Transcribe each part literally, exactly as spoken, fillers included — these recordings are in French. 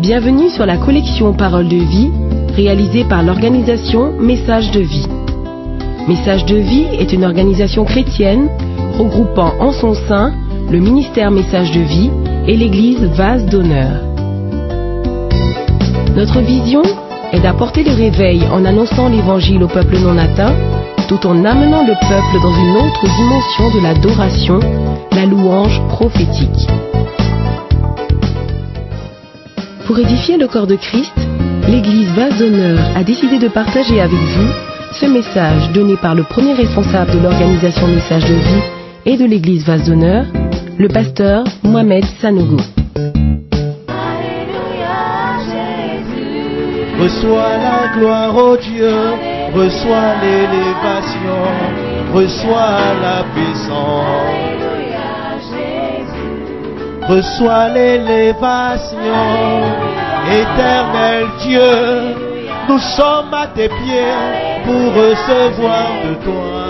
Bienvenue sur la collection Paroles de vie, réalisée par l'organisation Message de vie. Message de vie est une organisation chrétienne regroupant en son sein le ministère Message de vie et l'église Vase d'honneur. Notre vision est d'apporter le réveil en annonçant l'évangile au peuple non atteint, tout en amenant le peuple dans une autre dimension de l'adoration, la louange prophétique. Pour édifier le corps de Christ, l'église Vase d'honneur a décidé de partager avec vous ce message donné par le premier responsable de l'organisation Message de vie et de l'église Vase d'honneur, le pasteur Mohamed Sanogo. Reçois la gloire, ô Dieu, reçois l'élévation, reçois la puissance. Reçois l'élévation, éternel Dieu, nous sommes à tes pieds pour recevoir de toi.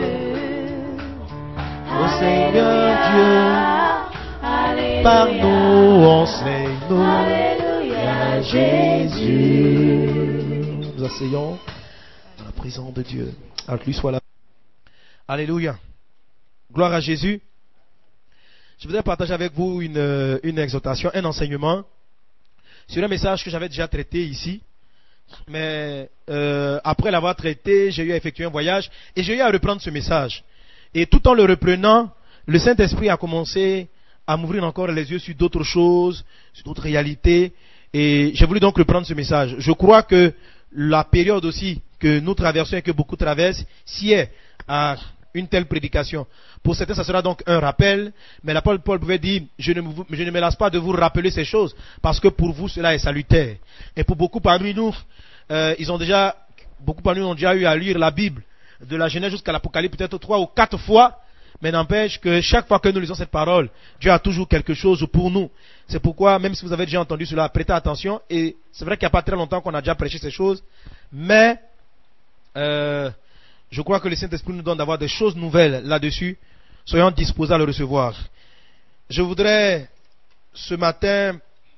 Ô Seigneur Dieu, par nous, enseigne-nous. Alléluia Jésus. Nous asseyons dans la présence de Dieu. Alors que lui soit là. Alléluia. Gloire à Jésus. Je voudrais partager avec vous une, une exhortation, un enseignement sur un message que j'avais déjà traité ici. Mais euh, après l'avoir traité, j'ai eu à effectuer un voyage et j'ai eu à reprendre ce message. Et tout en le reprenant, le Saint-Esprit a commencé à m'ouvrir encore les yeux sur d'autres choses, sur d'autres réalités. Et j'ai voulu donc reprendre ce message. Je crois que la période aussi que nous traversons et que beaucoup traversent, s'y est à une telle prédication. Pour certains, ça sera donc un rappel, mais l'apôtre Paul pouvait dire, je ne, me, je ne me lasse pas de vous rappeler ces choses, parce que pour vous, cela est salutaire. Et pour beaucoup parmi nous, euh, ils ont déjà, beaucoup parmi nous ont déjà eu à lire la Bible, de la Genèse jusqu'à l'Apocalypse, peut-être trois ou quatre fois, mais n'empêche que chaque fois que nous lisons cette parole, Dieu a toujours quelque chose pour nous. C'est pourquoi, même si vous avez déjà entendu cela, prêtez attention, et c'est vrai qu'il n'y a pas très longtemps qu'on a déjà prêché ces choses, mais euh, je crois que le Saint-Esprit nous donne d'avoir des choses nouvelles là-dessus. Soyons disposés à le recevoir. Je voudrais ce matin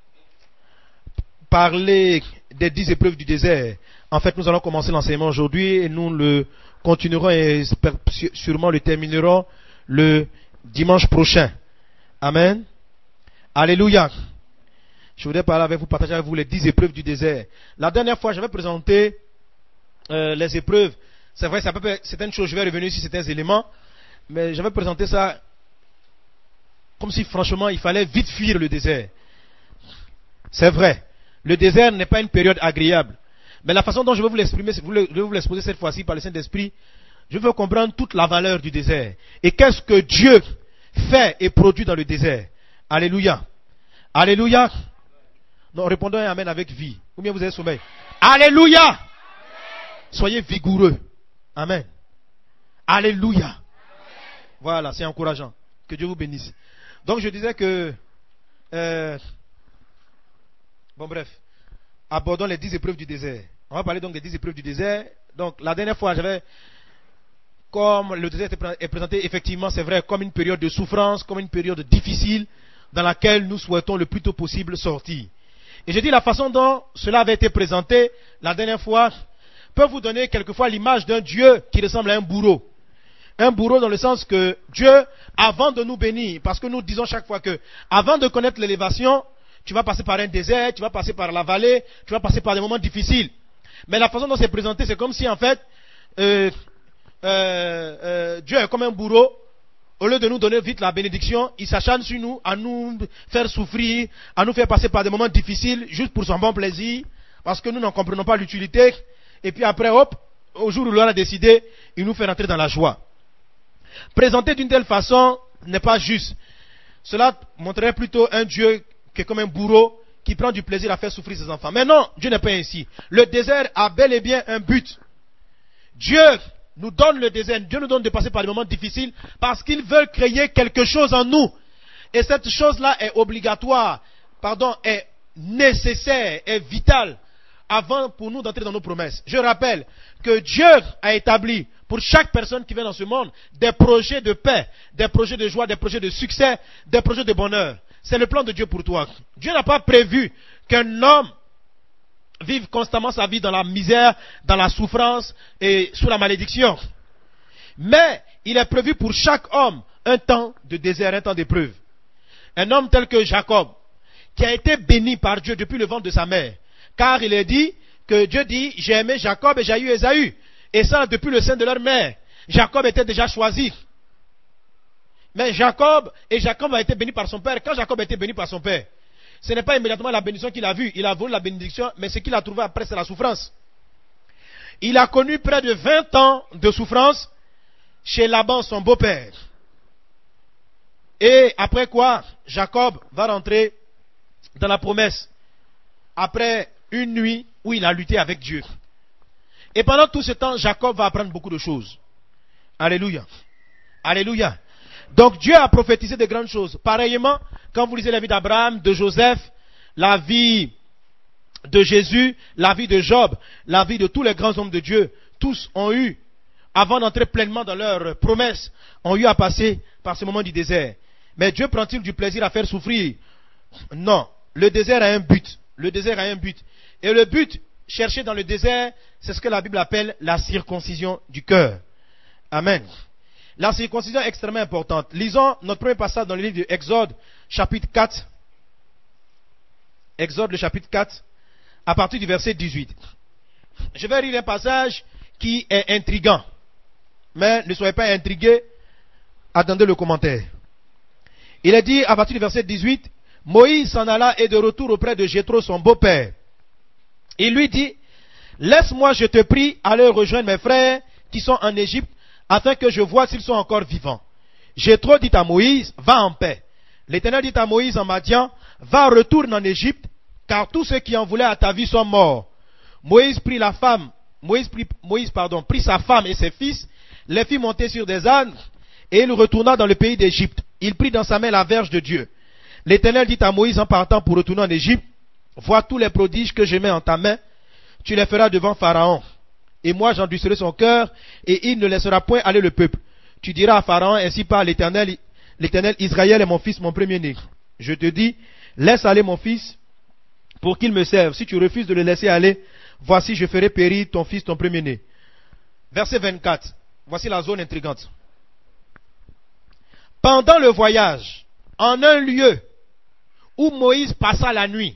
parler des dix épreuves du désert. En fait, nous allons commencer l'enseignement aujourd'hui et nous le continuerons et sûrement le terminerons le dimanche prochain. Amen. Alléluia. Je voudrais parler avec vous, partager avec vous les dix épreuves du désert. La dernière fois, j'avais présenté euh, les épreuves. C'est vrai, c'est à peu près certaines choses, je vais revenir sur certains éléments, mais j'avais présenté ça comme si franchement il fallait vite fuir le désert. C'est vrai, le désert n'est pas une période agréable, mais la façon dont je vais vous l'exprimer, je vais vous l'exposer cette fois-ci par le Saint-Esprit, je veux comprendre toute la valeur du désert. Et qu'est-ce que Dieu fait et produit dans le désert. Alléluia. Alléluia. Non, répondons un amen avec vie. Ou bien vous avez sommeil. Alléluia. Soyez vigoureux. Amen. Alléluia. Amen. Voilà, c'est encourageant. Que Dieu vous bénisse. Donc je disais que... Euh, bon bref. Abordons les dix épreuves du désert. On va parler donc des dix épreuves du désert. Donc la dernière fois, j'avais... Comme le désert est présenté, effectivement, c'est vrai, comme une période de souffrance, comme une période difficile, dans laquelle nous souhaitons le plus tôt possible sortir. Et j'ai dit la façon dont cela avait été présenté la dernière fois peut vous donner quelquefois l'image d'un Dieu qui ressemble à un bourreau. Un bourreau dans le sens que Dieu, avant de nous bénir, parce que nous disons chaque fois que, avant de connaître l'élévation, tu vas passer par un désert, tu vas passer par la vallée, tu vas passer par des moments difficiles. Mais la façon dont c'est présenté, c'est comme si en fait, euh, euh, euh, Dieu est comme un bourreau. Au lieu de nous donner vite la bénédiction, il s'acharne sur nous, à nous faire souffrir, à nous faire passer par des moments difficiles, juste pour son bon plaisir, parce que nous n'en comprenons pas l'utilité. Et puis après, hop, au jour où l'on a décidé, il nous fait rentrer dans la joie. Présenter d'une telle façon n'est pas juste. Cela montrerait plutôt un Dieu qui est comme un bourreau, qui prend du plaisir à faire souffrir ses enfants. Mais non, Dieu n'est pas ainsi. Le désert a bel et bien un but. Dieu nous donne le désert, Dieu nous donne de passer par des moments difficiles, parce qu'il veut créer quelque chose en nous. Et cette chose-là est obligatoire, pardon, est nécessaire, est vitale, avant pour nous d'entrer dans nos promesses. Je rappelle que Dieu a établi pour chaque personne qui vient dans ce monde des projets de paix, des projets de joie, des projets de succès, des projets de bonheur. C'est le plan de Dieu pour toi. Dieu n'a pas prévu qu'un homme vive constamment sa vie dans la misère, dans la souffrance et sous la malédiction. Mais il est prévu pour chaque homme un temps de désert, un temps d'épreuve. Un homme tel que Jacob, qui a été béni par Dieu depuis le ventre de sa mère, car il est dit que Dieu dit, j'ai aimé Jacob et j'ai eu Ésaü, et ça depuis le sein de leur mère. Jacob était déjà choisi. Mais Jacob, et Jacob a été béni par son père. Quand Jacob a été béni par son père, ce n'est pas immédiatement la bénédiction qu'il a vue. Il a voulu la bénédiction, mais ce qu'il a trouvé après, c'est la souffrance. Il a connu près de vingt ans de souffrance chez Laban, son beau-père. Et après quoi, Jacob va rentrer dans la promesse. Après une nuit où il a lutté avec Dieu. Et pendant tout ce temps, Jacob va apprendre beaucoup de choses. Alléluia. Alléluia. Donc Dieu a prophétisé de grandes choses. Pareillement, quand vous lisez la vie d'Abraham, de Joseph, la vie de Jésus, la vie de Job, la vie de tous les grands hommes de Dieu, tous ont eu, avant d'entrer pleinement dans leurs promesses, ont eu à passer par ce moment du désert. Mais Dieu prend-il du plaisir à faire souffrir? Non. Le désert a un but. Le désert a un but. Et le but cherché dans le désert, c'est ce que la Bible appelle la circoncision du cœur. Amen. La circoncision est extrêmement importante. Lisons notre premier passage dans le livre de Exode, chapitre quatre. Exode, le chapitre quatre, à partir du verset dix-huit. Je vais lire un passage qui est intriguant. Mais ne soyez pas intrigués, attendez le commentaire. Il est dit, à partir du verset dix-huit, Moïse s'en alla et de retour auprès de Jéthro, son beau-père. Il lui dit, laisse-moi, je te prie, aller rejoindre mes frères qui sont en Égypte, afin que je voie s'ils sont encore vivants. Jéthro dit à Moïse, va en paix. L'Éternel dit à Moïse en Madian, va, retourne en Égypte, car tous ceux qui en voulaient à ta vie sont morts. Moïse prit la femme, Moïse prit, Moïse, pardon, prit sa femme et ses fils, les fit monter sur des ânes, et il retourna dans le pays d'Égypte. Il prit dans sa main la verge de Dieu. L'Éternel dit à Moïse en partant pour retourner en Égypte, vois tous les prodiges que je mets en ta main, tu les feras devant Pharaon. Et moi j'endurcirai son cœur, et il ne laissera point aller le peuple. Tu diras à Pharaon, ainsi par l'Éternel, l'Éternel, Israël est mon fils, mon premier-né. Je te dis, laisse aller mon fils, pour qu'il me serve. Si tu refuses de le laisser aller, voici je ferai périr ton fils, ton premier-né. Verset vingt-quatre. Voici la zone intrigante. Pendant le voyage, en un lieu où Moïse passa la nuit,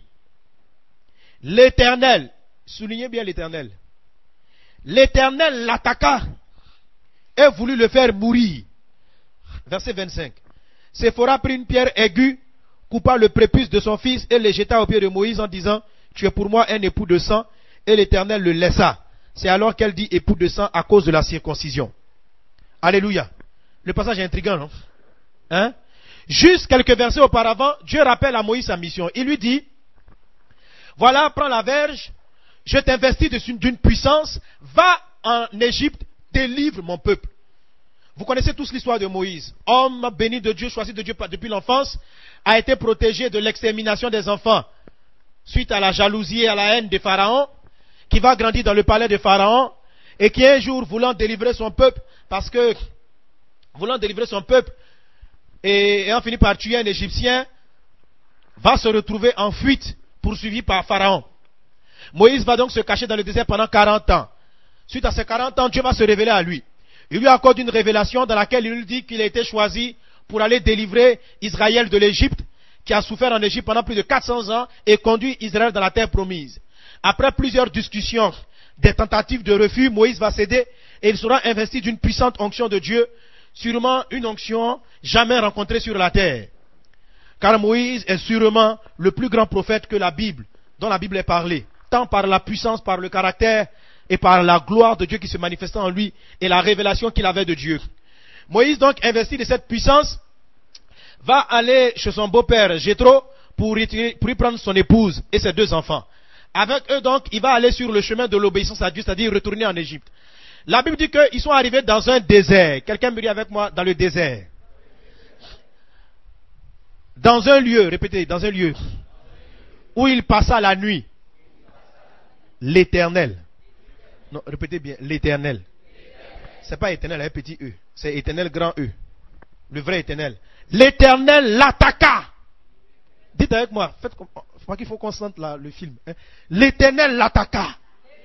l'Éternel, soulignez bien l'Éternel, l'Éternel l'attaqua et voulut le faire mourir. Verset vingt-cinq. Séphora prit une pierre aiguë, coupa le prépuce de son fils et le jeta au pied de Moïse en disant, tu es pour moi un époux de sang, et l'Éternel le laissa. C'est alors qu'elle dit époux de sang à cause de la circoncision. Alléluia. Le passage est intriguant, non? Hein? Juste quelques versets auparavant, Dieu rappelle à Moïse sa mission. Il lui dit, voilà, prends la verge, je t'investis d'une puissance, va en Égypte, délivre mon peuple. Vous connaissez tous l'histoire de Moïse. Homme béni de Dieu, choisi de Dieu depuis l'enfance, a été protégé de l'extermination des enfants suite à la jalousie et à la haine de Pharaon, qui va grandir dans le palais de Pharaon et qui un jour, voulant délivrer son peuple, parce que, voulant délivrer son peuple, et ayant fini par tuer un Égyptien, va se retrouver en fuite, poursuivi par Pharaon. Moïse va donc se cacher dans le désert pendant quarante ans. Suite à ces quarante ans, Dieu va se révéler à lui. Il lui accorde une révélation dans laquelle il lui dit qu'il a été choisi pour aller délivrer Israël de l'Égypte, qui a souffert en Égypte pendant plus de quatre cents ans, et conduit Israël dans la terre promise. Après plusieurs discussions, des tentatives de refus, Moïse va céder et il sera investi d'une puissante onction de Dieu, sûrement une onction jamais rencontrée sur la terre. Car Moïse est sûrement le plus grand prophète que la Bible, dont la Bible est parlée, tant par la puissance, par le caractère et par la gloire de Dieu qui se manifestait en lui et la révélation qu'il avait de Dieu. Moïse donc, investi de cette puissance, va aller chez son beau-père Jéthro pour y, pour y prendre son épouse et ses deux enfants. Avec eux donc, il va aller sur le chemin de l'obéissance à Dieu, c'est-à-dire retourner en Égypte. La Bible dit qu'ils sont arrivés dans un désert. Quelqu'un me dit avec moi, dans le désert. Dans un lieu, répétez, dans un lieu où il passa la nuit. L'Éternel. Non, répétez bien, l'Éternel. C'est pas Éternel avec petit E, c'est Éternel grand E. Le vrai Éternel. L'Éternel l'attaqua. Dites avec moi, faites comme, je crois qu'il faut qu'on sente la, le film. Hein. L'Éternel l'attaqua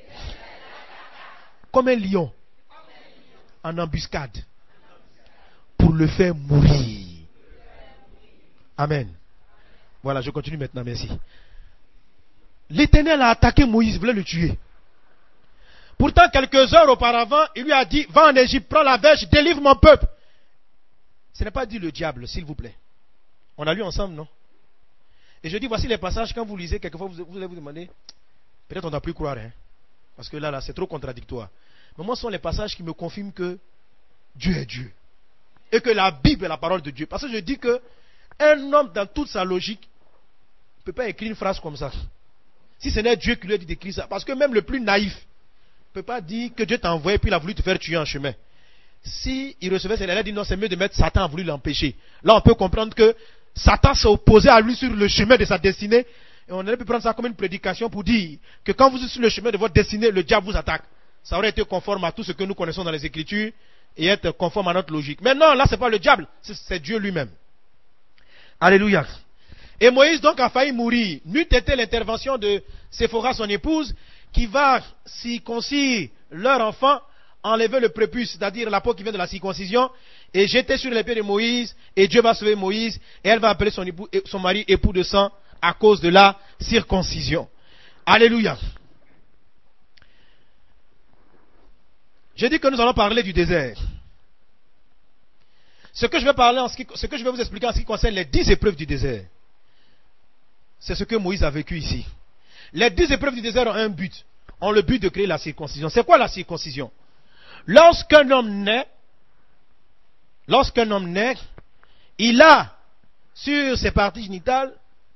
comme un lion en embuscade pour le faire mourir. Amen. Voilà, je continue maintenant, merci. L'Éternel a attaqué Moïse, voulait le tuer. Pourtant, quelques heures auparavant, il lui a dit, va en Égypte, prends la verge, délivre mon peuple. Ce n'est pas dit le diable, s'il vous plaît. On a lu ensemble, non? Et je dis, voici les passages, quand vous lisez, quelquefois, vous, vous allez vous demander, peut-être on n'a plus croire, hein, parce que là, là, c'est trop contradictoire. Mais moi, ce sont les passages qui me confirment que Dieu est Dieu. Et que la Bible est la parole de Dieu. Parce que je dis que un homme, dans toute sa logique, ne peut pas écrire une phrase comme ça. Si ce n'est Dieu qui lui a dit d'écrire ça. Parce que même le plus naïf ne peut pas dire que Dieu t'a envoyé puis il a voulu te faire tuer en chemin. Si il recevait cette lettre, il a dit non, c'est mieux de mettre Satan a voulu l'empêcher. Là, on peut comprendre que Satan s'est opposé à lui sur le chemin de sa destinée. Et on aurait pu prendre ça comme une prédication pour dire que quand vous êtes sur le chemin de votre destinée, le diable vous attaque. Ça aurait été conforme à tout ce que nous connaissons dans les Écritures et être conforme à notre logique. Mais non, là, c'est pas le diable, c'est Dieu lui-même. Alléluia. Et Moïse donc a failli mourir. N'eût été l'intervention de Séphora, son épouse, qui va circoncire leur enfant, enlever le prépuce, c'est-à-dire la peau qui vient de la circoncision, et jeter sur les pieds de Moïse, et Dieu va sauver Moïse, et elle va appeler son, époux, son mari époux de sang à cause de la circoncision. Alléluia. J'ai dit que nous allons parler du désert. Ce que je vais parler en ce, qui, ce que je vais vous expliquer en ce qui concerne les dix épreuves du désert, c'est ce que Moïse a vécu ici. Les dix épreuves du désert ont un but, ont le but de créer la circoncision. C'est quoi la circoncision? Lorsqu'un homme naît, lorsqu'un homme naît, il a sur ses parties génitales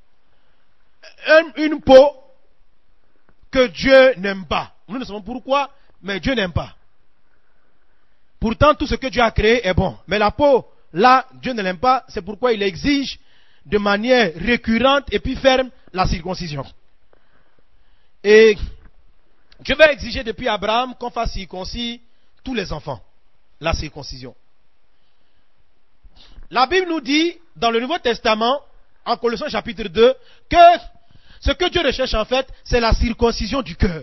une peau que Dieu n'aime pas. Nous ne savons pourquoi, mais Dieu n'aime pas. Pourtant, tout ce que Dieu a créé est bon. Mais la peau, là, Dieu ne l'aime pas. C'est pourquoi il exige de manière récurrente et puis ferme la circoncision. Et Dieu va exiger depuis Abraham qu'on fasse circoncire tous les enfants. La circoncision. La Bible nous dit, dans le Nouveau Testament, en Colossiens chapitre deux, que ce que Dieu recherche en fait, c'est la circoncision du cœur.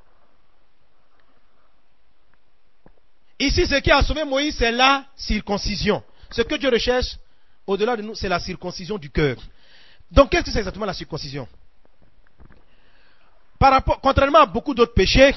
Ici, ce qui a sauvé Moïse, c'est la circoncision. Ce que Dieu recherche, au-delà de nous, c'est la circoncision du cœur. Donc, qu'est-ce que c'est exactement la circoncision? Par rapport, contrairement à beaucoup d'autres péchés,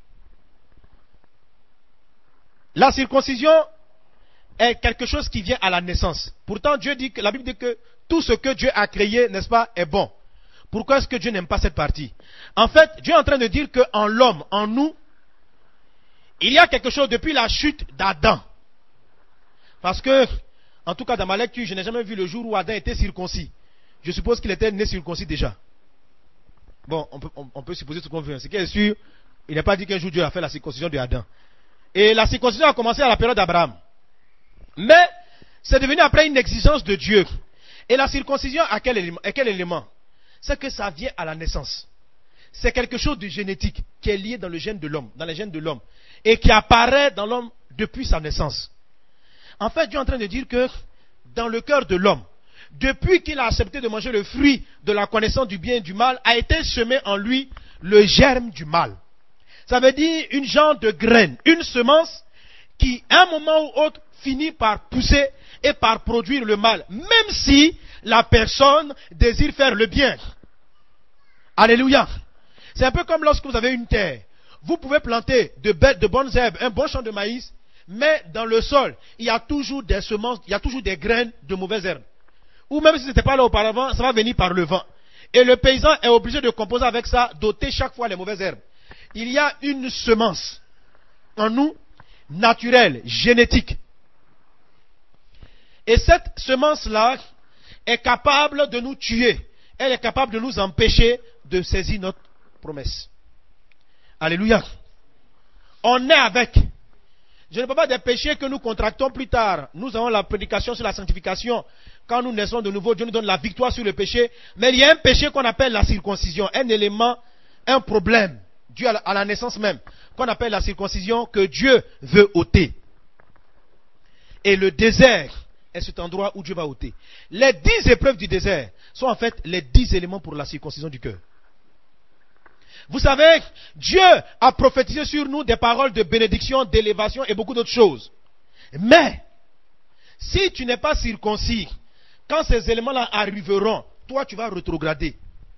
la circoncision est quelque chose qui vient à la naissance. Pourtant, Dieu dit que, la Bible dit que tout ce que Dieu a créé, n'est-ce pas, est bon. Pourquoi est-ce que Dieu n'aime pas cette partie? En fait, Dieu est en train de dire qu'en l'homme, en nous, il y a quelque chose depuis la chute d'Adam. Parce que, en tout cas dans ma lecture, je n'ai jamais vu le jour où Adam était circoncis. Je suppose qu'il était né circoncis déjà. Bon, on peut, on, on peut supposer ce qu'on veut. Ce qui est sûr, il n'est pas dit qu'un jour Dieu a fait la circoncision de Adam. Et la circoncision a commencé à la période d'Abraham. Mais, c'est devenu après une exigence de Dieu. Et la circoncision a quel élément, à quel élément? C'est que ça vient à la naissance. C'est quelque chose de génétique qui est lié dans le gène de l'homme, dans les gènes de l'homme, et qui apparaît dans l'homme depuis sa naissance. En fait, Dieu est en train de dire que dans le cœur de l'homme, depuis qu'il a accepté de manger le fruit de la connaissance du bien et du mal, a été semé en lui le germe du mal. Ça veut dire une genre de graine, une semence qui, à un moment ou autre, finit par pousser et par produire le mal, même si la personne désire faire le bien. Alléluia. C'est un peu comme lorsque vous avez une terre. Vous pouvez planter de, belles, de bonnes herbes, un bon champ de maïs, mais dans le sol, il y a toujours des semences, il y a toujours des graines de mauvaises herbes. Ou même si ce n'était pas là auparavant, ça va venir par le vent. Et le paysan est obligé de composer avec ça, d'ôter chaque fois les mauvaises herbes. Il y a une semence en nous, naturelle, génétique. Et cette semence-là est capable de nous tuer. Elle est capable de nous empêcher de saisir notre promesse. Alléluia. On est avec. Je ne parle pas des péchés que nous contractons plus tard. Nous avons la prédication sur la sanctification. Quand nous naissons de nouveau, Dieu nous donne la victoire sur le péché. Mais il y a un péché qu'on appelle la circoncision. Un élément, un problème, dû à la, à la naissance même, qu'on appelle la circoncision, que Dieu veut ôter. Et le désert est cet endroit où Dieu va ôter. Les dix épreuves du désert sont en fait les dix éléments pour la circoncision du cœur. Vous savez, Dieu a prophétisé sur nous des paroles de bénédiction, d'élévation et beaucoup d'autres choses. Mais, si tu n'es pas circoncis, quand ces éléments-là arriveront, toi tu vas rétrograder.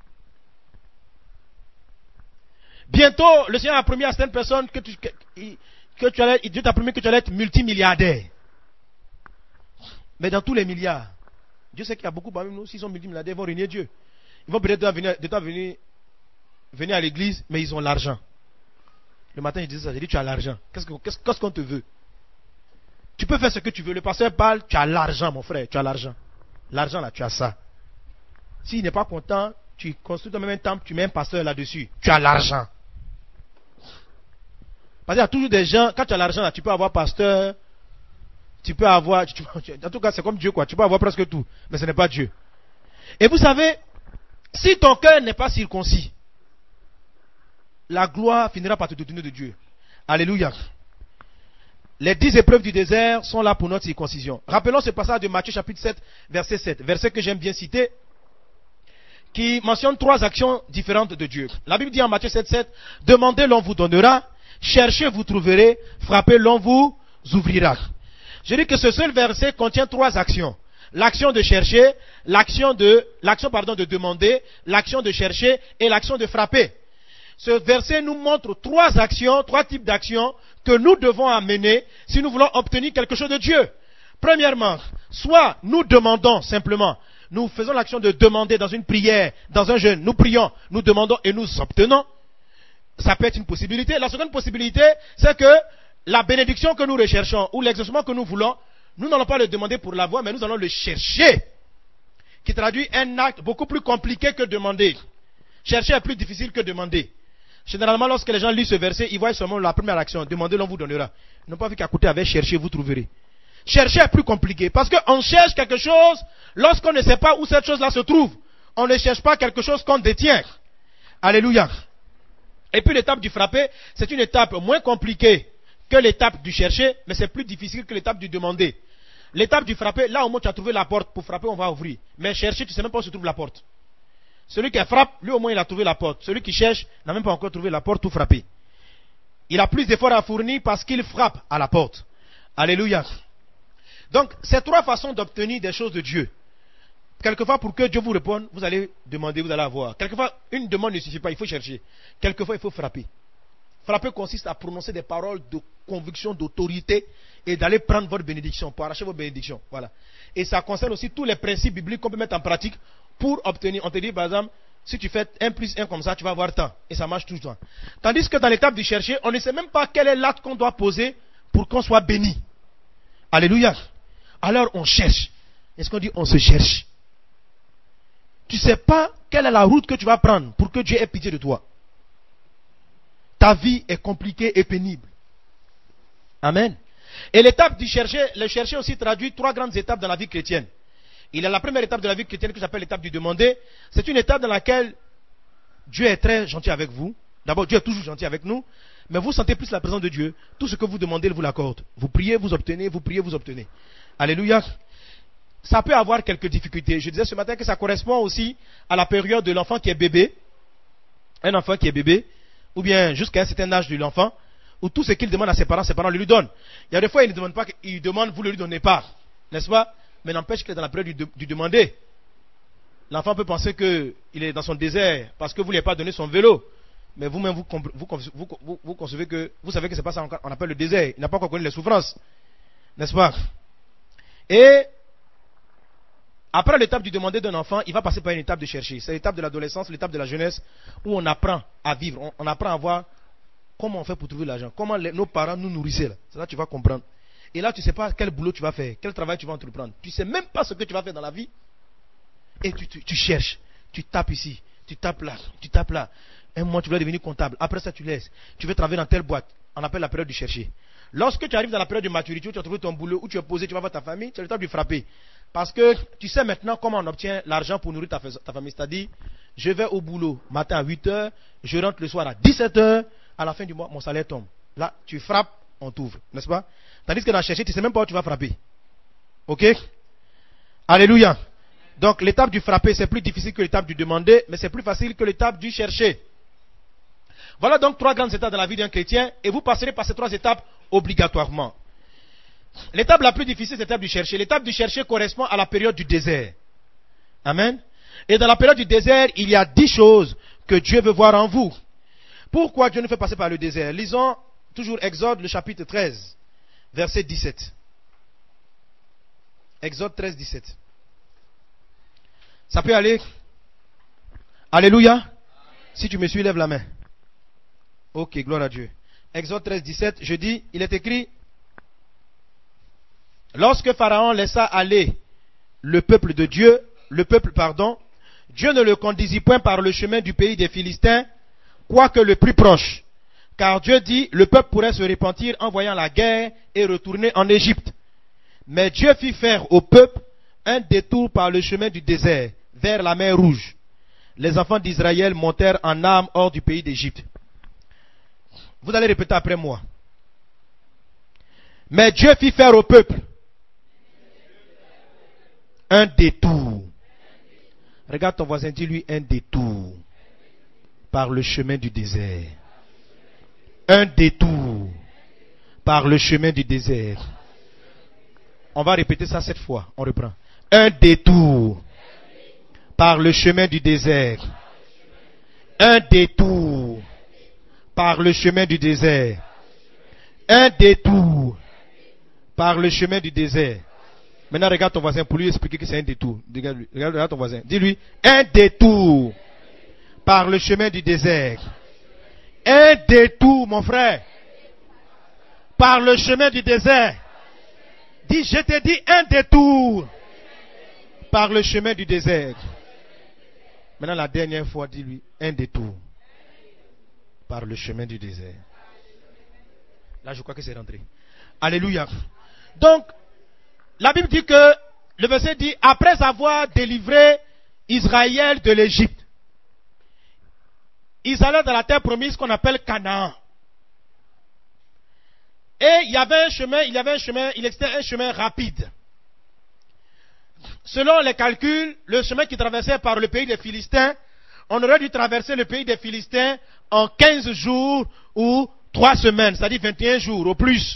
Bientôt, le Seigneur a promis à certaines personnes que, tu, que, que tu allais, Dieu t'a promis que tu allais être multimilliardaire. Mais dans tous les milliards, Dieu sait qu'il y a beaucoup parmi nous, s'ils sont multimilliardaires, ils vont régner Dieu. Ils vont peut-être venir, de temps venir, venir à l'église, mais ils ont l'argent. Le matin, je disais ça, j'ai dit, tu as l'argent. Qu'est-ce, que, qu'est-ce, qu'est-ce qu'on te veut? Tu peux faire ce que tu veux. Le pasteur parle, tu as l'argent, mon frère, tu as l'argent. L'argent là, tu as ça. S'il n'est pas content, tu construis toi-même un temple, tu mets un pasteur là-dessus. Tu as l'argent. Parce qu'il y a toujours des gens, quand tu as l'argent là, tu peux avoir pasteur, tu peux avoir, tu, en tout cas c'est comme Dieu quoi, tu peux avoir presque tout, mais ce n'est pas Dieu. Et vous savez, si ton cœur n'est pas circoncis, la gloire finira par te détourner de Dieu. Alléluia. Les dix épreuves du désert sont là pour notre circoncision. Rappelons ce passage de Matthieu chapitre sept, verset sept, verset que j'aime bien citer, qui mentionne trois actions différentes de Dieu. La Bible dit en Matthieu sept, sept, demandez, l'on vous donnera, cherchez, vous trouverez, frappez, l'on vous ouvrira. Je dis que ce seul verset contient trois actions. L'action de chercher, l'action de, l'action, pardon, de demander, l'action de chercher et l'action de frapper. Ce verset nous montre trois actions, trois types d'actions que nous devons amener si nous voulons obtenir quelque chose de Dieu. Premièrement, soit nous demandons simplement, nous faisons l'action de demander dans une prière, dans un jeûne, nous prions, nous demandons et nous obtenons. Ça peut être une possibilité. La seconde possibilité, c'est que la bénédiction que nous recherchons ou l'exaucement que nous voulons, nous n'allons pas le demander pour l'avoir, mais nous allons le chercher. Qui traduit un acte beaucoup plus compliqué que demander. Chercher est plus difficile que demander. Généralement, lorsque les gens lisent ce verset, ils voient seulement la première action. Demandez, l'on vous donnera. Ils n'ont pas vu qu'à côté avec chercher, vous trouverez. Chercher est plus compliqué. Parce qu'on cherche quelque chose lorsqu'on ne sait pas où cette chose-là se trouve. On ne cherche pas quelque chose qu'on détient. Alléluia. Et puis l'étape du frapper, c'est une étape moins compliquée que l'étape du chercher, mais c'est plus difficile que l'étape du demander. L'étape du frapper, là au moins tu as trouvé la porte. Pour frapper, on va ouvrir. Mais chercher, tu ne sais même pas où se trouve la porte. Celui qui frappe, lui au moins il a trouvé la porte. Celui qui cherche n'a même pas encore trouvé la porte pour frapper. Il a plus d'efforts à fournir parce qu'il frappe à la porte. Alléluia. Donc, ces trois façons d'obtenir des choses de Dieu. Quelquefois, pour que Dieu vous réponde, vous allez demander, vous allez avoir. Quelquefois, une demande ne suffit pas, il faut chercher. Quelquefois, il faut frapper. Frapper consiste à prononcer des paroles de conviction, d'autorité et d'aller prendre votre bénédiction, pour arracher votre bénédiction. Voilà. Et ça concerne aussi tous les principes bibliques qu'on peut mettre en pratique pour obtenir. On te dit, par exemple, si tu fais un plus un comme ça, tu vas avoir tant. Et ça marche tout le temps. Tandis que dans l'étape du chercher, on ne sait même pas quel est l'acte qu'on doit poser pour qu'on soit béni. Alléluia. Alors on cherche. Est-ce qu'on dit on se cherche? Tu ne sais pas quelle est la route que tu vas prendre pour que Dieu ait pitié de toi. Ta vie est compliquée et pénible. Amen. Et l'étape du chercher, le chercher aussi traduit trois grandes étapes dans la vie chrétienne. Il y a la première étape de la vie chrétienne que j'appelle l'étape du demander. C'est une étape dans laquelle Dieu est très gentil avec vous. D'abord, Dieu est toujours gentil avec nous. Mais vous sentez plus la présence de Dieu. Tout ce que vous demandez, il vous l'accorde. Vous priez, vous obtenez, vous priez, vous obtenez. Alléluia. Ça peut avoir quelques difficultés. Je disais ce matin que ça correspond aussi à la période de l'enfant qui est bébé. Un enfant qui est bébé. Ou bien jusqu'à un certain âge de l'enfant. Où tout ce qu'il demande à ses parents, ses parents le lui donnent. Il y a des fois, il ne demande pas, il demande, vous ne lui donnez pas. N'est-ce pas? Mais n'empêche qu'il est dans la période du, du demander. L'enfant peut penser qu'il est dans son désert parce que vous ne lui avez pas donné son vélo. Mais vous-même, vous, vous, vous, vous, vous concevez que, vous savez que c'est pas ça qu'on appelle le désert. Il n'a pas encore connu les souffrances. N'est-ce pas? Et, après l'étape du demander d'un enfant, il va passer par une étape de chercher. C'est l'étape de l'adolescence, l'étape de la jeunesse, où on apprend à vivre. On, on apprend à voir comment on fait pour trouver l'argent. Comment les, nos parents nous nourrissaient. Là. C'est là que tu vas comprendre. Et là, tu ne sais pas quel boulot tu vas faire, quel travail tu vas entreprendre. Tu ne sais même pas ce que tu vas faire dans la vie. Et tu, tu, tu cherches. Tu tapes ici, tu tapes là, tu tapes là. Un mois, tu vas devenir comptable. Après ça, tu laisses. Tu veux travailler dans telle boîte. On appelle la période du chercher. Lorsque tu arrives dans la période de maturité, où tu as trouvé ton boulot, où tu es posé, tu vas voir ta famille, tu as le temps de frapper. Parce que tu sais maintenant comment on obtient l'argent pour nourrir ta, ta famille. C'est-à-dire, je vais au boulot matin à huit heures, je rentre le soir à dix-sept heures, à la fin du mois, mon salaire tombe. Là, tu frappes, on t'ouvre. N'est-ce pas? Tandis que dans chercher, tu ne sais même pas où tu vas frapper. Ok? Alléluia. Donc l'étape du frapper, c'est plus difficile que l'étape du demander, mais c'est plus facile que l'étape du chercher. Voilà donc trois grandes étapes dans la vie d'un chrétien, et vous passerez par ces trois étapes obligatoirement. L'étape la plus difficile, c'est l'étape du chercher. L'étape du chercher correspond à la période du désert. Amen. Et dans la période du désert, il y a dix choses que Dieu veut voir en vous. Pourquoi Dieu nous fait passer par le désert? Lisons toujours Exode, le chapitre treize, verset dix-sept. Exode treize, dix-sept. Ça peut aller? Alléluia. Si tu me suis, lève la main. Ok, gloire à Dieu. Exode treize, dix-sept, je dis, il est écrit: lorsque Pharaon laissa aller le peuple de Dieu, le peuple, pardon, Dieu ne le conduisit point par le chemin du pays des Philistins, quoique le plus proche. Car Dieu dit, le peuple pourrait se repentir en voyant la guerre et retourner en Égypte. Mais Dieu fit faire au peuple un détour par le chemin du désert, vers la mer Rouge. Les enfants d'Israël montèrent en armes hors du pays d'Égypte. Vous allez répéter après moi. Mais Dieu fit faire au peuple un détour. Regarde ton voisin, dis-lui un détour par le chemin du désert. Un détour par le chemin du désert. On va répéter ça cette fois. On reprend. Un détour par le chemin du désert. Un détour par le chemin du désert. Un détour par le chemin du désert. Maintenant, regarde ton voisin pour lui expliquer que c'est un détour. Regarde, regarde, regarde ton voisin. Dis-lui, un détour par le chemin du désert. Un détour, mon frère, par le chemin du désert. Dis, je te dis un détour par le chemin du désert. Maintenant, la dernière fois, dis-lui, un détour par le chemin du désert. Là, je crois que c'est rentré. Alléluia. Donc, la Bible dit que, le verset dit, après avoir délivré Israël de l'Égypte, ils allaient dans la terre promise qu'on appelle Canaan. Et il y avait un chemin, il y avait un chemin, il existait un chemin rapide. Selon les calculs, le chemin qui traversait par le pays des Philistins, on aurait dû traverser le pays des Philistins en quinze jours ou trois semaines, c'est-à-dire vingt et un jours au plus.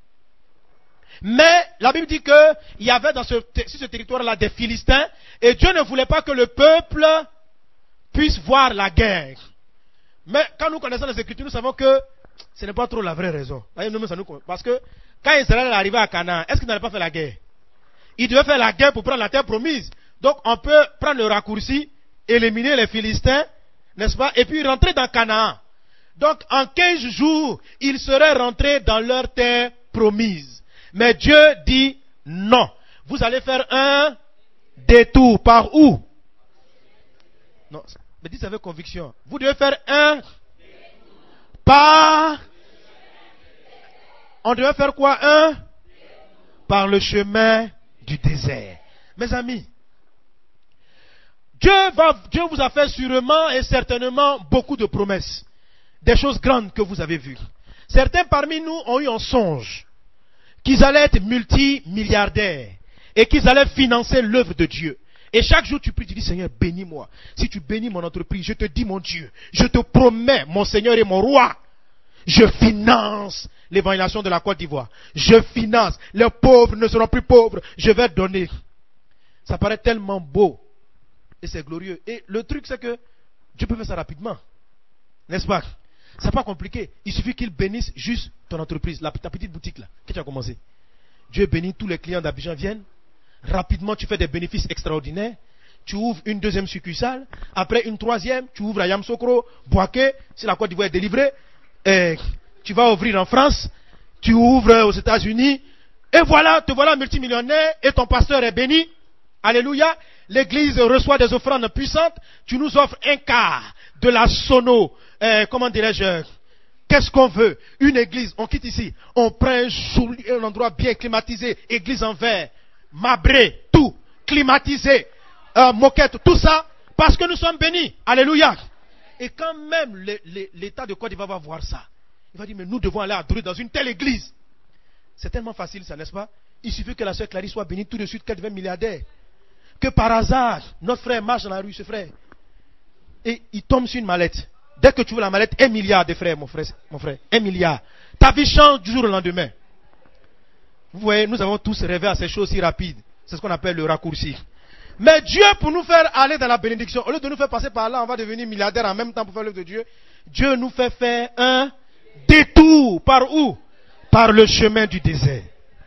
Mais la Bible dit qu'il y avait dans ce, sur ce territoire-là des Philistins, et Dieu ne voulait pas que le peuple puisse voir la guerre. Mais quand nous connaissons les Écritures, nous savons que ce n'est pas trop la vraie raison. Parce que quand Israël est arrivé à Canaan, est-ce qu'il n'allait pas faire la guerre? Il devait faire la guerre pour prendre la terre promise. Donc on peut prendre le raccourci, éliminer les Philistins, n'est-ce pas, et puis rentrer dans Canaan. Donc en quinze jours, ils seraient rentrés dans leur terre promise. Mais Dieu dit non. Vous allez faire un détour. Par où? Non, mais dites avec conviction. Vous devez faire un par. On devait faire quoi? Un par le chemin du désert. Mes amis, Dieu, va, Dieu vous a fait sûrement et certainement beaucoup de promesses. Des choses grandes que vous avez vues. Certains parmi nous ont eu un songe qu'ils allaient être multimilliardaires et qu'ils allaient financer l'œuvre de Dieu. Et chaque jour tu pries, tu dis, Seigneur, bénis-moi. Si tu bénis mon entreprise, je te dis, mon Dieu, je te promets, mon Seigneur et mon roi, je finance l'évangélisation de la Côte d'Ivoire. Je finance. Les pauvres ne seront plus pauvres. Je vais donner. Ça paraît tellement beau. Et c'est glorieux. Et le truc, c'est que Dieu peut faire ça rapidement. N'est-ce pas? C'est pas compliqué. Il suffit qu'il bénisse juste ton entreprise, la, ta petite boutique là, que tu as commencé. Dieu bénit, tous les clients d'Abidjan viennent. Rapidement, tu fais des bénéfices extraordinaires. Tu ouvres une deuxième succursale. Après une troisième, tu ouvres à Yamsokro, Boaké, si la Côte d'Ivoire est délivrée. Et tu vas ouvrir en France. Tu ouvres aux États-Unis. Et voilà, te voilà multimillionnaire et ton pasteur est béni. Alléluia. L'église reçoit des offrandes puissantes. Tu nous offres un quart de la sono. Euh, comment dirais-je? Qu'est-ce qu'on veut? Une église. On quitte ici. On prend un, joli, un endroit bien climatisé. Église en verre. Mabré. Tout. Climatisé. Euh, moquette. Tout ça. Parce que nous sommes bénis. Alléluia. Et quand même l'État de Côte d'Ivoire va voir ça, il va dire, mais nous devons aller adorer dans une telle église. C'est tellement facile ça, n'est-ce pas? Il suffit que la sœur Clarisse soit bénie tout de suite, qu'elle devienne milliardaire. que par hasard, notre frère marche dans la rue, ce frère, et il tombe sur une mallette. Dès que tu vois la mallette, un milliard de frères, mon frère, mon frère, un milliard. Ta vie change du jour au lendemain. Vous voyez, nous avons tous rêvé à ces choses si rapides. C'est ce qu'on appelle le raccourci. Mais Dieu, pour nous faire aller dans la bénédiction, au lieu de nous faire passer par là, on va devenir milliardaire en même temps pour faire l'œuvre de Dieu. Dieu nous fait faire un détour. Par où? Par le chemin du désert.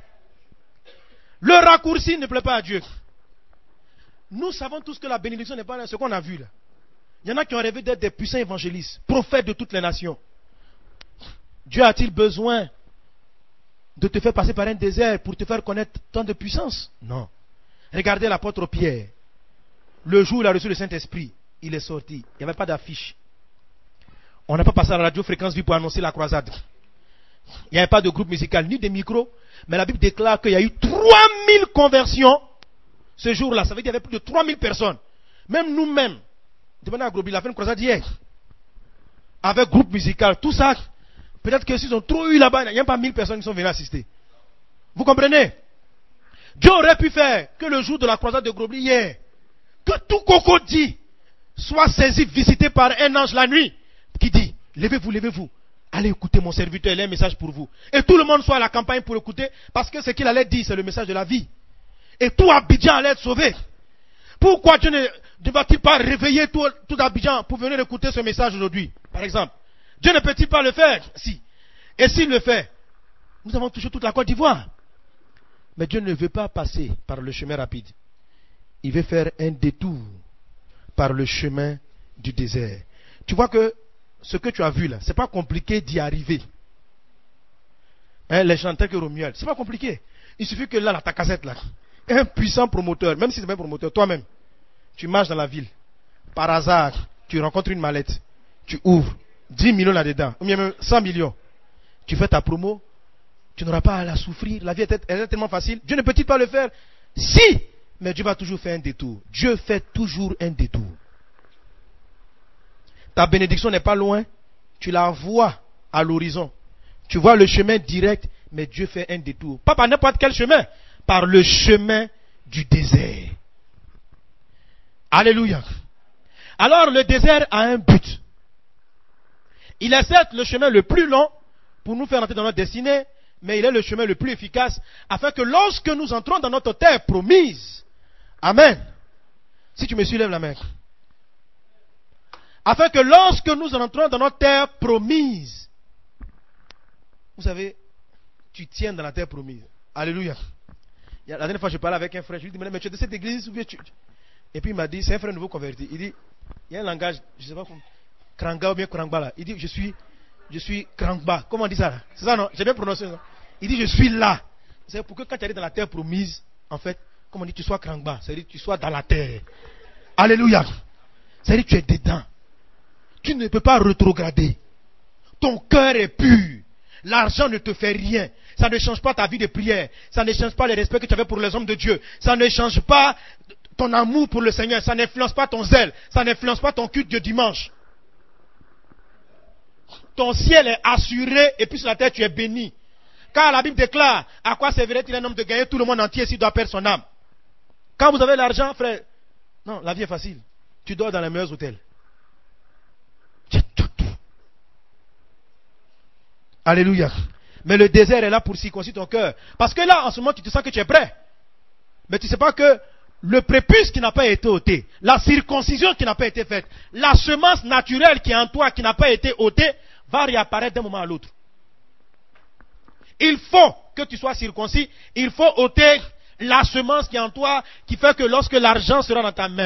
Le raccourci ne plaît pas à Dieu. Nous savons tous que la bénédiction n'est pas là, ce qu'on a vu là. Il y en a qui ont rêvé d'être des puissants évangélistes, prophètes de toutes les nations. Dieu a-t-il besoin de te faire passer par un désert pour te faire connaître tant de puissance? Non. Regardez l'apôtre Pierre. Le jour où il a reçu le Saint-Esprit, il est sorti. Il n'y avait pas d'affiche. On n'a pas passé à la radio Fréquence Vie pour annoncer la croisade. Il n'y avait pas de groupe musical, ni de micro. Mais la Bible déclare qu'il y a eu trois mille conversions ce jour-là. Ça veut dire qu'il y avait plus de trois mille personnes. Même nous-mêmes. Demandez à Groby, il a fait une croisade hier. Avec groupe musical, tout ça. Peut-être que s'ils ont trop eu là-bas, il n'y a pas mille personnes qui sont venues assister. Vous comprenez? Dieu aurait pu faire que le jour de la croisade de Grobli hier, que tout coco dit soit saisi, visité par un ange la nuit, qui dit, levez-vous, levez-vous, allez écouter mon serviteur, il a un message pour vous. Et tout le monde soit à la campagne pour écouter, parce que ce qu'il allait dire, c'est le message de la vie. Et tout Abidjan allait être sauvé. Pourquoi Dieu ne, ne va-t-il pas réveiller tout, tout Abidjan pour venir écouter ce message aujourd'hui, par exemple? Dieu ne peut-il pas le faire? Si. Et s'il le fait, nous avons touché toute la Côte d'Ivoire. Mais Dieu ne veut pas passer par le chemin rapide. Il veut faire un détour par le chemin du désert. Tu vois que ce que tu as vu là, c'est pas compliqué d'y arriver. Hein, les chanteurs que Romuald, c'est pas compliqué. Il suffit que là, là, ta cassette là, un puissant promoteur, même si c'est pas un promoteur, toi-même, tu marches dans la ville. Par hasard, tu rencontres une mallette, tu ouvres, dix millions là-dedans, ou même cent millions. Tu fais ta promo, tu n'auras pas à la souffrir, la vie est, elle est tellement facile. Dieu ne peut-il pas le faire? Si, mais Dieu va toujours faire un détour. Dieu fait toujours un détour. Ta bénédiction n'est pas loin, tu la vois à l'horizon. Tu vois le chemin direct, mais Dieu fait un détour. Pas par n'importe quel chemin, par le chemin du désert. Alléluia. Alors le désert a un but. Il est certes le chemin le plus long pour nous faire entrer dans notre destinée, mais il est le chemin le plus efficace afin que lorsque nous entrons dans notre terre promise, amen. Si tu me suis, lève la main. Afin que lorsque nous entrons dans notre terre promise, vous savez, tu tiens dans la terre promise. Alléluia. La dernière fois, je parlais avec un frère, je lui dis, mais tu es de cette église ou bien tu... Et puis il m'a dit, c'est un frère nouveau converti. Il dit, il y a un langage, je ne sais pas comment, Kranga ou bien Krangba là. Il dit, je suis, je suis Krangba. Comment on dit ça là? C'est ça non? J'ai bien prononcé ça. Il dit, je suis là. C'est pour que quand tu arrives dans la terre promise, en fait, comme on dit, tu sois Krangba. C'est-à-dire que tu sois dans la terre. Alléluia. C'est-à-dire que tu es dedans. Tu ne peux pas rétrograder. Ton cœur est pur. L'argent ne te fait rien. Ça ne change pas ta vie de prière. Ça ne change pas le respect que tu avais pour les hommes de Dieu. Ça ne change pas ton amour pour le Seigneur. Ça n'influence pas ton zèle. Ça n'influence pas ton culte de dimanche. Ton ciel est assuré et puis sur la terre tu es béni. Car la Bible déclare, à quoi servirait-il un homme de gagner tout le monde entier s'il doit perdre son âme? Quand vous avez l'argent, frère, non, la vie est facile. Tu dors dans les meilleurs hôtels. Alléluia. Mais le désert est là pour circoncire ton cœur. Parce que là, en ce moment, tu te sens que tu es prêt. Mais tu ne sais pas que le prépuce qui n'a pas été ôté, la circoncision qui n'a pas été faite, la semence naturelle qui est en toi, qui n'a pas été ôtée, va réapparaître d'un moment à l'autre. Il faut que tu sois circoncis. Il faut ôter la semence qui est en toi, qui fait que lorsque l'argent sera dans ta main,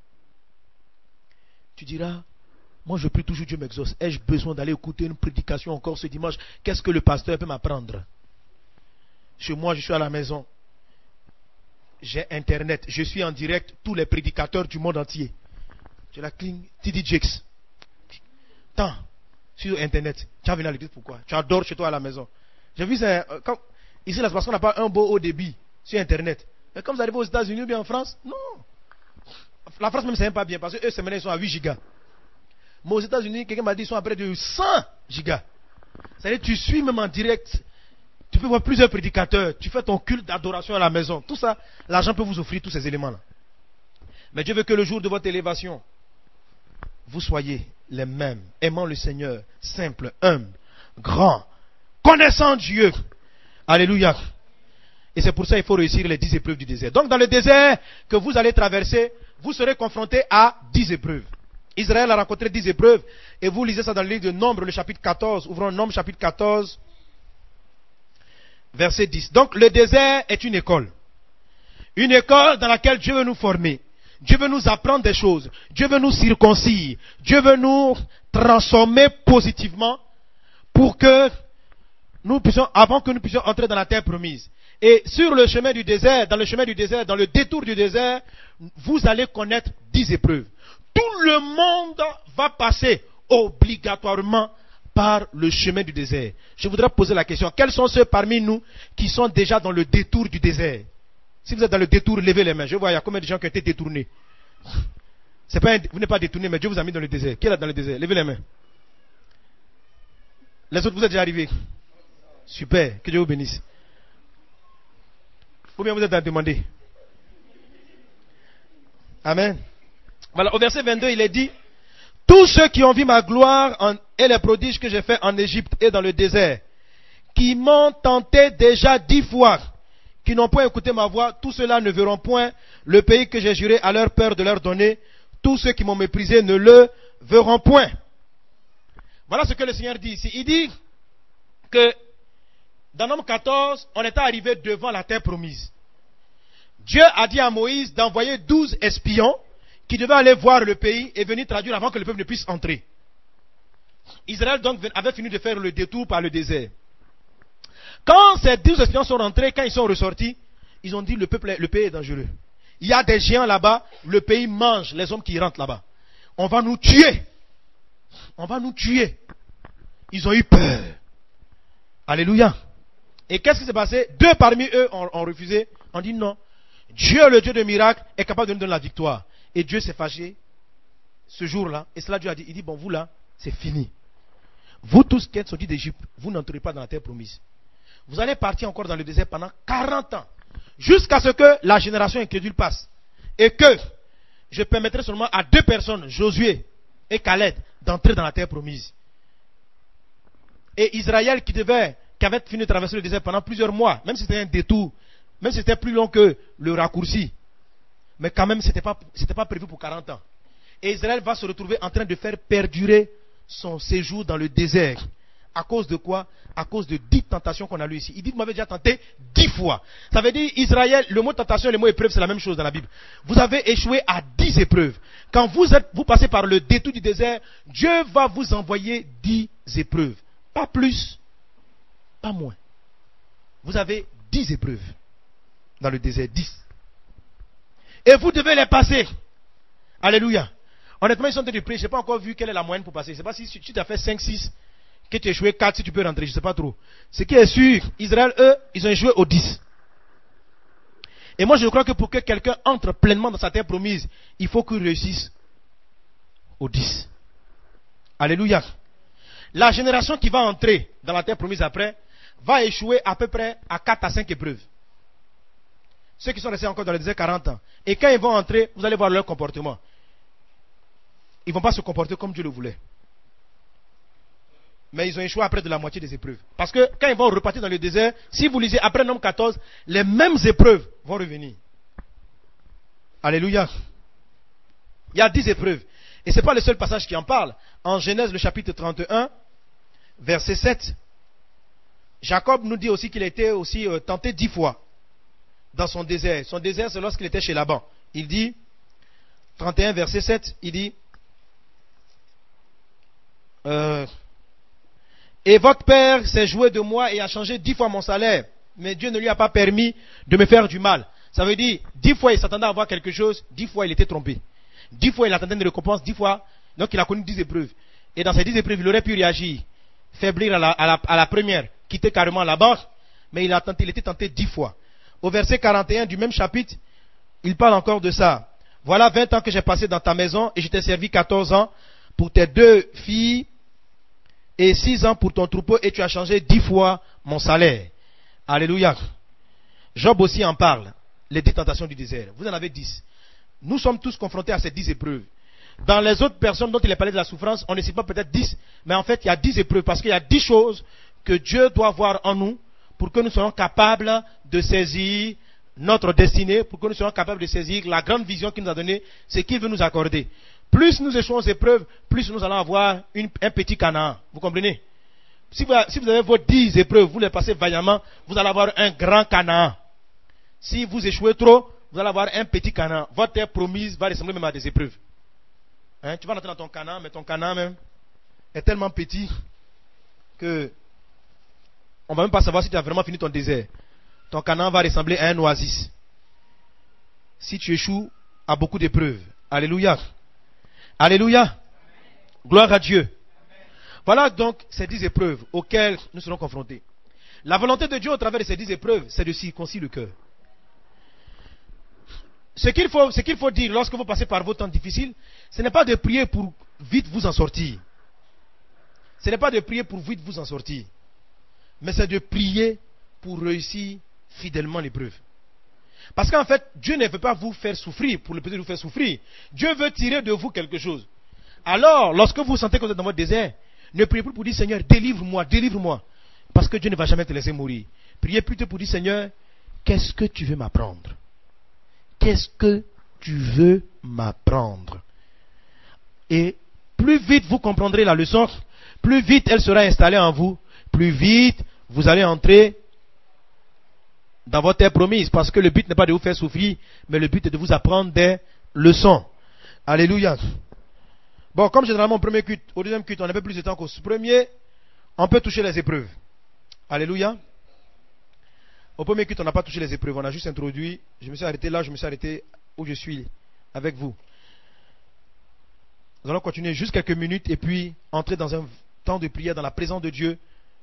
tu diras, moi je prie toujours, Dieu m'exauce. Ai-je besoin d'aller écouter une prédication encore ce dimanche? Qu'est-ce que le pasteur peut m'apprendre? Chez moi, je suis à la maison. J'ai internet. Je suis en direct. Tous les prédicateurs du monde entier. J'ai la clean T D Jakes. Tant. Sur internet. Tu as venu à l'église pourquoi? Tu adores chez toi à la maison. J'ai vu ça. Quand, ici, là, c'est parce qu'on n'a pas un beau haut débit sur internet. Mais comme vous arrivez aux États-Unis ou bien en France, non. La France même, c'est même pas bien parce qu'eux, c'est maintenant, ils sont à huit gigas. Mais aux États-Unis, quelqu'un m'a dit qu'ils sont à près de cent gigas. C'est-à-dire tu suis même en direct. Tu peux voir plusieurs prédicateurs. Tu fais ton culte d'adoration à la maison. Tout ça, l'argent peut vous offrir tous ces éléments-là. Mais Dieu veut que le jour de votre élévation, vous soyez les mêmes, aimant le Seigneur, simple, humble, grand, connaissant Dieu. Alléluia. Et c'est pour ça qu'il faut réussir les dix épreuves du désert. Donc dans le désert que vous allez traverser, vous serez confrontés à dix épreuves. Israël a rencontré dix épreuves. Et vous lisez ça dans le livre de Nombre, le chapitre quatorze. Ouvrons Nombre, chapitre quatorze, verset dix. Donc le désert est une école. Une école dans laquelle Dieu veut nous former. Dieu veut nous apprendre des choses. Dieu veut nous circoncire. Dieu veut nous transformer positivement pour que nous puissions, avant que nous puissions entrer dans la terre promise. Et sur le chemin du désert, dans le chemin du désert, dans le détour du désert, vous allez connaître dix épreuves. Tout le monde va passer obligatoirement par le chemin du désert. Je voudrais poser la question, quels sont ceux parmi nous qui sont déjà dans le détour du désert? Si vous êtes dans le détour, levez les mains. Je vois, il y a combien de gens qui ont été détournés. C'est pas un, vous n'êtes pas détourné, mais Dieu vous a mis dans le désert. Qui est là dans le désert? Levez les mains. Les autres, vous êtes déjà arrivés? Super, que Dieu vous bénisse. Combien vous êtes à demander? Amen. Voilà, au verset vingt-deux, il est dit, tous ceux qui ont vu ma gloire en, et les prodiges que j'ai fait en Égypte et dans le désert, qui m'ont tenté déjà dix fois, qui n'ont point écouté ma voix, tous ceux-là ne verront point le pays que j'ai juré à leur père de leur donner. Tous ceux qui m'ont méprisé ne le verront point. Voilà ce que le Seigneur dit ici. Il dit que dans Nombre quatorze, on était arrivé devant la terre promise. Dieu a dit à Moïse d'envoyer douze espions qui devaient aller voir le pays et venir traduire avant que le peuple ne puisse entrer. Israël donc avait fini de faire le détour par le désert. Quand ces douze espions sont rentrés, quand ils sont ressortis, ils ont dit le peuple, le pays est dangereux. Il y a des géants là-bas, le pays mange les hommes qui rentrent là-bas. On va nous tuer. On va nous tuer. Ils ont eu peur. Alléluia. Et qu'est-ce qui s'est passé? Deux parmi eux ont, ont refusé. On dit non. Dieu, le Dieu de miracles, est capable de nous donner la victoire. Et Dieu s'est fâché ce jour-là. Et cela Dieu a dit, il dit, bon, vous là, c'est fini. Vous tous qui êtes sortis d'Égypte, vous n'entrez pas dans la terre promise. Vous allez partir encore dans le désert pendant quarante ans. Jusqu'à ce que la génération incrédule passe. Et que je permettrai seulement à deux personnes, Josué et Caleb, d'entrer dans la terre promise. Et Israël qui devait, qui avait fini de traverser le désert pendant plusieurs mois, même si c'était un détour, même si c'était plus long que le raccourci, mais quand même c'était pas, c'était pas prévu pour quarante ans. Et Israël va se retrouver en train de faire perdurer son séjour dans le désert. À cause de quoi? À cause de dix tentations qu'on a lues ici. Il dit, vous m'avez déjà tenté dix fois. Ça veut dire, Israël, le mot tentation et le mot épreuve, c'est la même chose dans la Bible. Vous avez échoué à dix épreuves. Quand vous êtes, vous passez par le détour du désert, Dieu va vous envoyer dix épreuves. Pas plus, pas moins. Vous avez dix épreuves dans le désert, dix. Et vous devez les passer. Alléluia. Honnêtement, ils sont en train de prier. Je n'ai pas encore vu quelle est la moyenne pour passer. Je ne sais pas si tu as fait cinq, six, que tu as échoué quatre, si tu peux rentrer. Je ne sais pas trop. Ce qui est sûr, Israël, eux, ils ont échoué au dix. Et moi, je crois que pour que quelqu'un entre pleinement dans sa terre promise, il faut qu'il réussisse au dix. Alléluia. La génération qui va entrer dans la terre promise après, va échouer à peu près à quatre à cinq épreuves. Ceux qui sont restés encore dans le désert quarante ans. Et quand ils vont entrer, vous allez voir leur comportement. Ils ne vont pas se comporter comme Dieu le voulait. Mais ils ont échoué après de la moitié des épreuves. Parce que quand ils vont repartir dans le désert, si vous lisez après Nombre quatorze, les mêmes épreuves vont revenir. Alléluia. Il y a dix épreuves. Et ce n'est pas le seul passage qui en parle. En Genèse, le chapitre trente et un, verset sept, Jacob nous dit aussi qu'il a été aussi euh, tenté dix fois dans son désert. Son désert, c'est lorsqu'il était chez Laban. Il dit, trente et un, verset sept, il dit, euh, et votre père s'est joué de moi et a changé dix fois mon salaire, mais Dieu ne lui a pas permis de me faire du mal. Ça veut dire, dix fois il s'attendait à avoir quelque chose, dix fois il était trompé. Dix fois il attendait une récompense, dix fois, donc il a connu dix épreuves. Et dans ces dix épreuves, il aurait pu réagir, faiblir à la, à la, à la première, quitter carrément la banque, mais il, a tenté, il était tenté dix fois. Au verset quarante et un du même chapitre, il parle encore de ça. Voilà vingt ans que j'ai passé dans ta maison et je t'ai servi quatorze ans pour tes deux filles et six ans pour ton troupeau et tu as changé dix fois mon salaire. Alléluia. Job aussi en parle, les dix tentations du désert. Vous en avez dix. Nous sommes tous confrontés à ces dix épreuves. Dans les autres personnes dont il est parlé de la souffrance, on ne cite pas peut-être dix, mais en fait, il y a dix épreuves parce qu'il y a dix choses que Dieu doit voir en nous pour que nous soyons capables de saisir notre destinée, pour que nous soyons capables de saisir la grande vision qu'il nous a donnée, ce qu'il veut nous accorder. Plus nous échouons aux épreuves, plus nous allons avoir une, un petit Canaan. Vous comprenez? Si vous, si vous avez vos dix épreuves, vous les passez vaillamment, vous allez avoir un grand Canaan. Si vous échouez trop, vous allez avoir un petit Canaan. Votre terre promise va ressembler même à des épreuves. Hein, tu vas rentrer dans ton Canaan, mais ton Canaan même est tellement petit que on ne va même pas savoir si tu as vraiment fini ton désert. Ton Canaan va ressembler à un oasis. Si tu échoues à beaucoup d'épreuves. Alléluia. Alléluia. Gloire à Dieu. Voilà donc ces dix épreuves auxquelles nous serons confrontés. La volonté de Dieu au travers de ces dix épreuves, c'est de circoncire le cœur. Ce qu'il faut, ce qu'il faut dire lorsque vous passez par vos temps difficiles, ce n'est pas de prier pour vite vous en sortir. Ce n'est pas de prier pour vite vous en sortir. Mais c'est de prier pour réussir fidèlement l'épreuve. Parce qu'en fait, Dieu ne veut pas vous faire souffrir pour le plaisir de vous faire souffrir. Dieu veut tirer de vous quelque chose. Alors, lorsque vous sentez que vous êtes dans votre désert, ne priez plus pour dire Seigneur, délivre-moi, délivre-moi. Parce que Dieu ne va jamais te laisser mourir. Priez plutôt pour dire Seigneur, qu'est-ce que tu veux m'apprendre? Qu'est-ce que tu veux m'apprendre? Et plus vite vous comprendrez la leçon, plus vite elle sera installée en vous, plus vite vous allez entrer dans votre terre promise. Parce que le but n'est pas de vous faire souffrir, mais le but est de vous apprendre des leçons. Alléluia. Bon, comme généralement au premier culte, au deuxième culte, on a un peu plus de temps qu'au premier, on peut toucher les épreuves. Alléluia. Au premier culte, on n'a pas touché les épreuves, on a juste introduit. Je me suis arrêté là, je me suis arrêté où je suis avec vous. Nous allons continuer juste quelques minutes et puis entrer dans un temps de prière dans la présence de Dieu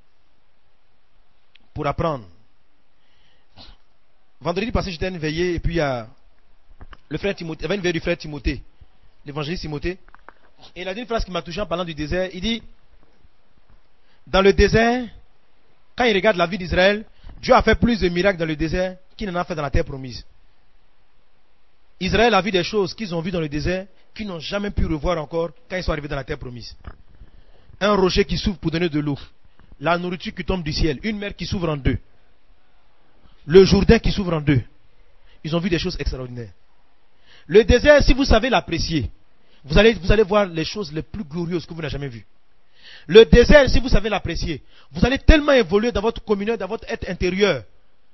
pour apprendre. Vendredi passé, j'étais à une veillée et puis il y a le frère Timothée, il y avait une veillée du frère Timothée, l'évangéliste Timothée. Et il a dit une phrase qui m'a touché en parlant du désert. Il dit, dans le désert, quand il regarde la vie d'Israël, Dieu a fait plus de miracles dans le désert qu'il n'en a fait dans la terre promise. Israël a vu des choses qu'ils ont vues dans le désert qu'ils n'ont jamais pu revoir encore quand ils sont arrivés dans la terre promise. Un rocher qui s'ouvre pour donner de l'eau. La nourriture qui tombe du ciel. Une mer qui s'ouvre en deux. Le Jourdain qui s'ouvre en deux. Ils ont vu des choses extraordinaires. Le désert, si vous savez l'apprécier, vous allez, vous allez voir les choses les plus glorieuses que vous n'avez jamais vues. Le désert, si vous savez l'apprécier, vous allez tellement évoluer dans votre communion, dans votre être intérieur.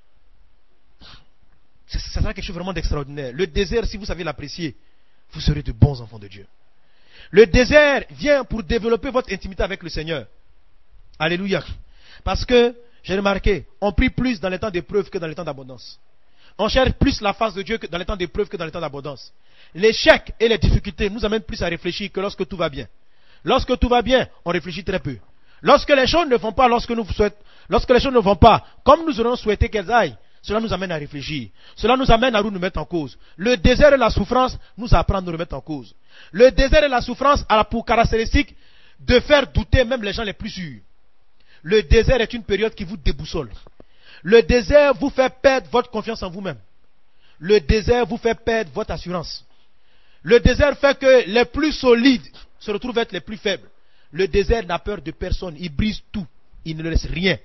Ça sera quelque chose vraiment d'extraordinaire. Le désert, si vous savez l'apprécier, vous serez de bons enfants de Dieu. Le désert vient pour développer votre intimité avec le Seigneur. Alléluia. Parce que, j'ai remarqué, on prie plus dans les temps d'épreuve que dans les temps d'abondance. On cherche plus la face de Dieu que dans les temps d'épreuve que dans les temps d'abondance. L'échec et les difficultés nous amènent plus à réfléchir que lorsque tout va bien. Lorsque tout va bien, on réfléchit très peu. Lorsque les choses ne vont pas, lorsque nous souhaitons, lorsque les choses ne vont pas, comme nous aurions souhaité qu'elles aillent, cela nous amène à réfléchir. Cela nous amène à nous mettre en cause. Le désert et la souffrance nous apprennent à nous remettre en cause. Le désert et la souffrance a pour caractéristique de faire douter même les gens les plus sûrs. Le désert est une période qui vous déboussole. Le désert vous fait perdre votre confiance en vous-même. Le désert vous fait perdre votre assurance. Le désert fait que les plus solides se retrouvent être les plus faibles. Le désert n'a peur de personne. Il brise tout. Il ne laisse rien.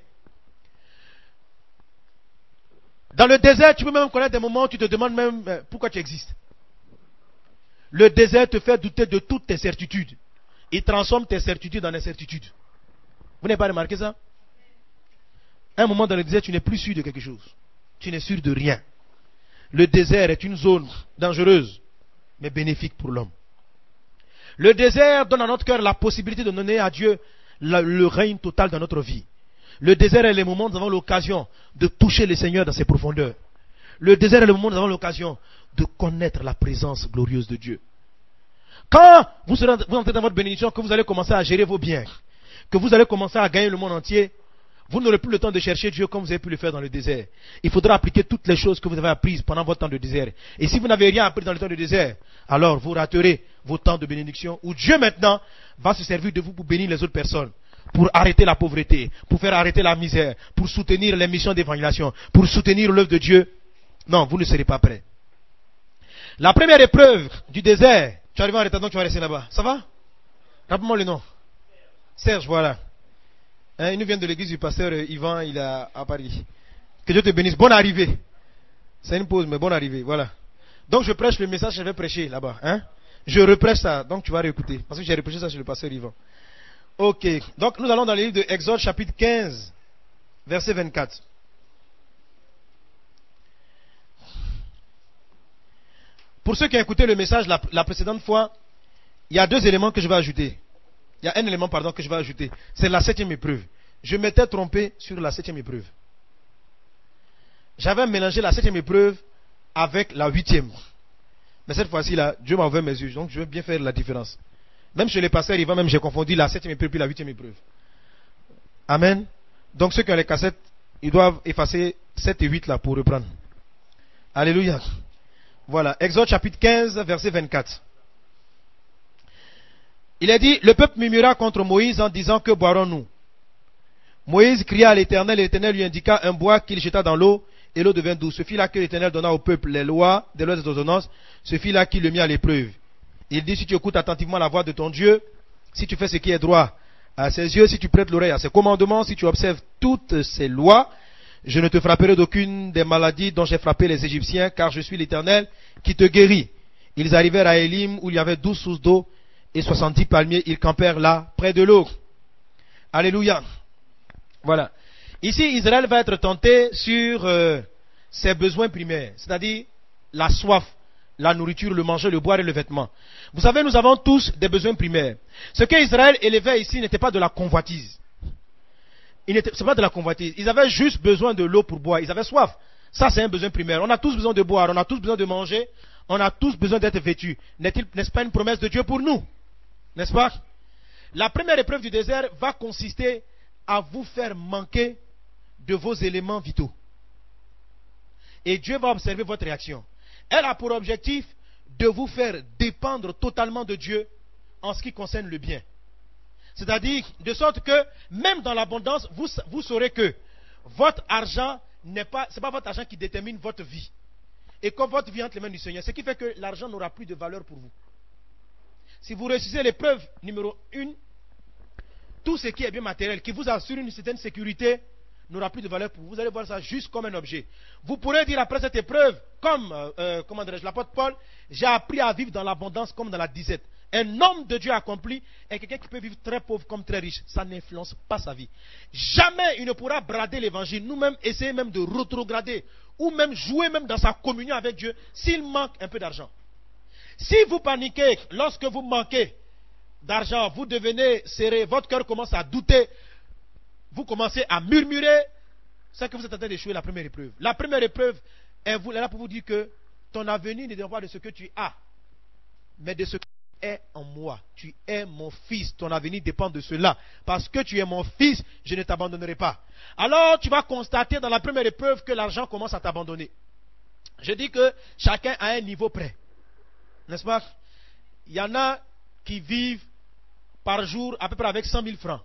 Dans le désert, tu peux même connaître des moments où tu te demandes même euh, pourquoi tu existes. Le désert te fait douter de toutes tes certitudes. Il transforme tes certitudes en incertitudes. Vous n'avez pas remarqué ça? À un moment dans le désert, tu n'es plus sûr de quelque chose. Tu n'es sûr de rien. Le désert est une zone dangereuse, mais bénéfique pour l'homme. Le désert donne à notre cœur la possibilité de donner à Dieu le, le règne total dans notre vie. Le désert est le moment où nous avons l'occasion de toucher le Seigneur dans ses profondeurs. Le désert est le moment où nous avons l'occasion de connaître la présence glorieuse de Dieu. Quand vous, serez, vous entrez dans votre bénédiction, que vous allez commencer à gérer vos biens, que vous allez commencer à gagner le monde entier, vous n'aurez plus le temps de chercher Dieu comme vous avez pu le faire dans le désert. Il faudra appliquer toutes les choses que vous avez apprises pendant votre temps de désert. Et si vous n'avez rien appris dans le temps de désert, alors vous raterez vos temps de bénédiction où Dieu maintenant va se servir de vous pour bénir les autres personnes, pour arrêter la pauvreté, pour faire arrêter la misère, pour soutenir les missions d'évangélisation, pour soutenir l'œuvre de Dieu. Non, vous ne serez pas prêts. La première épreuve du désert, tu arrives en retard, donc tu vas rester là-bas. Ça va? Rappelle-moi le nom. Serge, voilà. Hein, il nous vient de l'église du pasteur Yvan, il est à Paris. Que Dieu te bénisse. Bonne arrivée. C'est une pause, mais bonne arrivée. Voilà. Donc je prêche le message que j'avais prêché là-bas. Hein? Je reprêche ça, donc tu vas réécouter. Parce que j'ai reprêché ça sur le pasteur Yvan. Ok. Donc nous allons dans le livre de Exode chapitre quinze, verset vingt-quatre. Pour ceux qui ont écouté le message la, la précédente fois, il y a deux éléments que je vais ajouter. Il y a un élément, pardon, que je vais ajouter. C'est la septième épreuve. Je m'étais trompé sur la septième épreuve. J'avais mélangé la septième épreuve avec la huitième. Mais cette fois-ci, là, Dieu m'a ouvert mes yeux. Donc, je veux bien faire la différence. Même chez les pasteurs, il va même, j'ai confondu la septième épreuve et la huitième épreuve. Amen. Donc, ceux qui ont les cassettes, ils doivent effacer sept et huit là pour reprendre. Alléluia. Voilà. Exode chapitre quinze, verset vingt-quatre. Il est dit, le peuple murmura contre Moïse en disant, que boirons-nous? Moïse cria à l'Éternel, et l'Éternel lui indiqua un bois qu'il jeta dans l'eau, et l'eau devint douce. Ce fut là que l'Éternel donna au peuple les lois, des lois et des ordonnances. Ce fut là qu'il le mit à l'épreuve. Il dit, si tu écoutes attentivement la voix de ton Dieu, si tu fais ce qui est droit à ses yeux, si tu prêtes l'oreille à ses commandements, si tu observes toutes ses lois, je ne te frapperai d'aucune des maladies dont j'ai frappé les Égyptiens, car je suis l'Éternel qui te guérit. Ils arrivèrent à Élim, où il y avait douze sources d'eau et soixante-dix palmiers. Ils campèrent là, près de l'eau. Alléluia. Voilà. Ici, Israël va être tenté sur euh, ses besoins primaires, c'est-à-dire la soif, la nourriture, le manger, le boire et le vêtement. Vous savez, nous avons tous des besoins primaires. Ce que Israël élevait ici n'était pas de la convoitise. Ce n'est pas de la convoitise. Ils avaient juste besoin de l'eau pour boire. Ils avaient soif. Ça, c'est un besoin primaire. On a tous besoin de boire, on a tous besoin de manger, on a tous besoin d'être vêtus. N'est-ce pas une promesse de Dieu pour nous? N'est-ce pas? La première épreuve du désert va consister à vous faire manquer de vos éléments vitaux. Et Dieu va observer votre réaction. Elle a pour objectif de vous faire dépendre totalement de Dieu en ce qui concerne le bien. C'est-à-dire, de sorte que, même dans l'abondance, vous, vous saurez que votre argent n'est pas, c'est pas votre argent qui détermine votre vie. Et comme votre vie entre les mains du Seigneur, ce qui fait que l'argent n'aura plus de valeur pour vous. Si vous réussissez l'épreuve numéro une, tout ce qui est bien matériel, qui vous assure une certaine sécurité, n'aura plus de valeur pour vous. Vous allez voir ça juste comme un objet. Vous pourrez dire après cette épreuve, comme, euh, comment dirais-je, l'apôtre Paul, j'ai appris à vivre dans l'abondance comme dans la disette. Un homme de Dieu accompli est quelqu'un qui peut vivre très pauvre comme très riche. Ça n'influence pas sa vie. Jamais il ne pourra brader l'évangile, nous-mêmes essayer même de rétrograder, ou même jouer même dans sa communion avec Dieu, s'il manque un peu d'argent. Si vous paniquez lorsque vous manquez d'argent, vous devenez serré, votre cœur commence à douter, vous commencez à murmurer, c'est que vous êtes en train d'échouer la première épreuve. La première épreuve est là pour vous dire que ton avenir ne dépend pas de ce que tu as, mais de ce que tu es en moi. Tu es mon fils, ton avenir dépend de cela. Parce que tu es mon fils, je ne t'abandonnerai pas. Alors tu vas constater dans la première épreuve que l'argent commence à t'abandonner. Je dis que chacun a un niveau près. N'est-ce pas? Il y en a qui vivent par jour à peu près avec cent mille francs.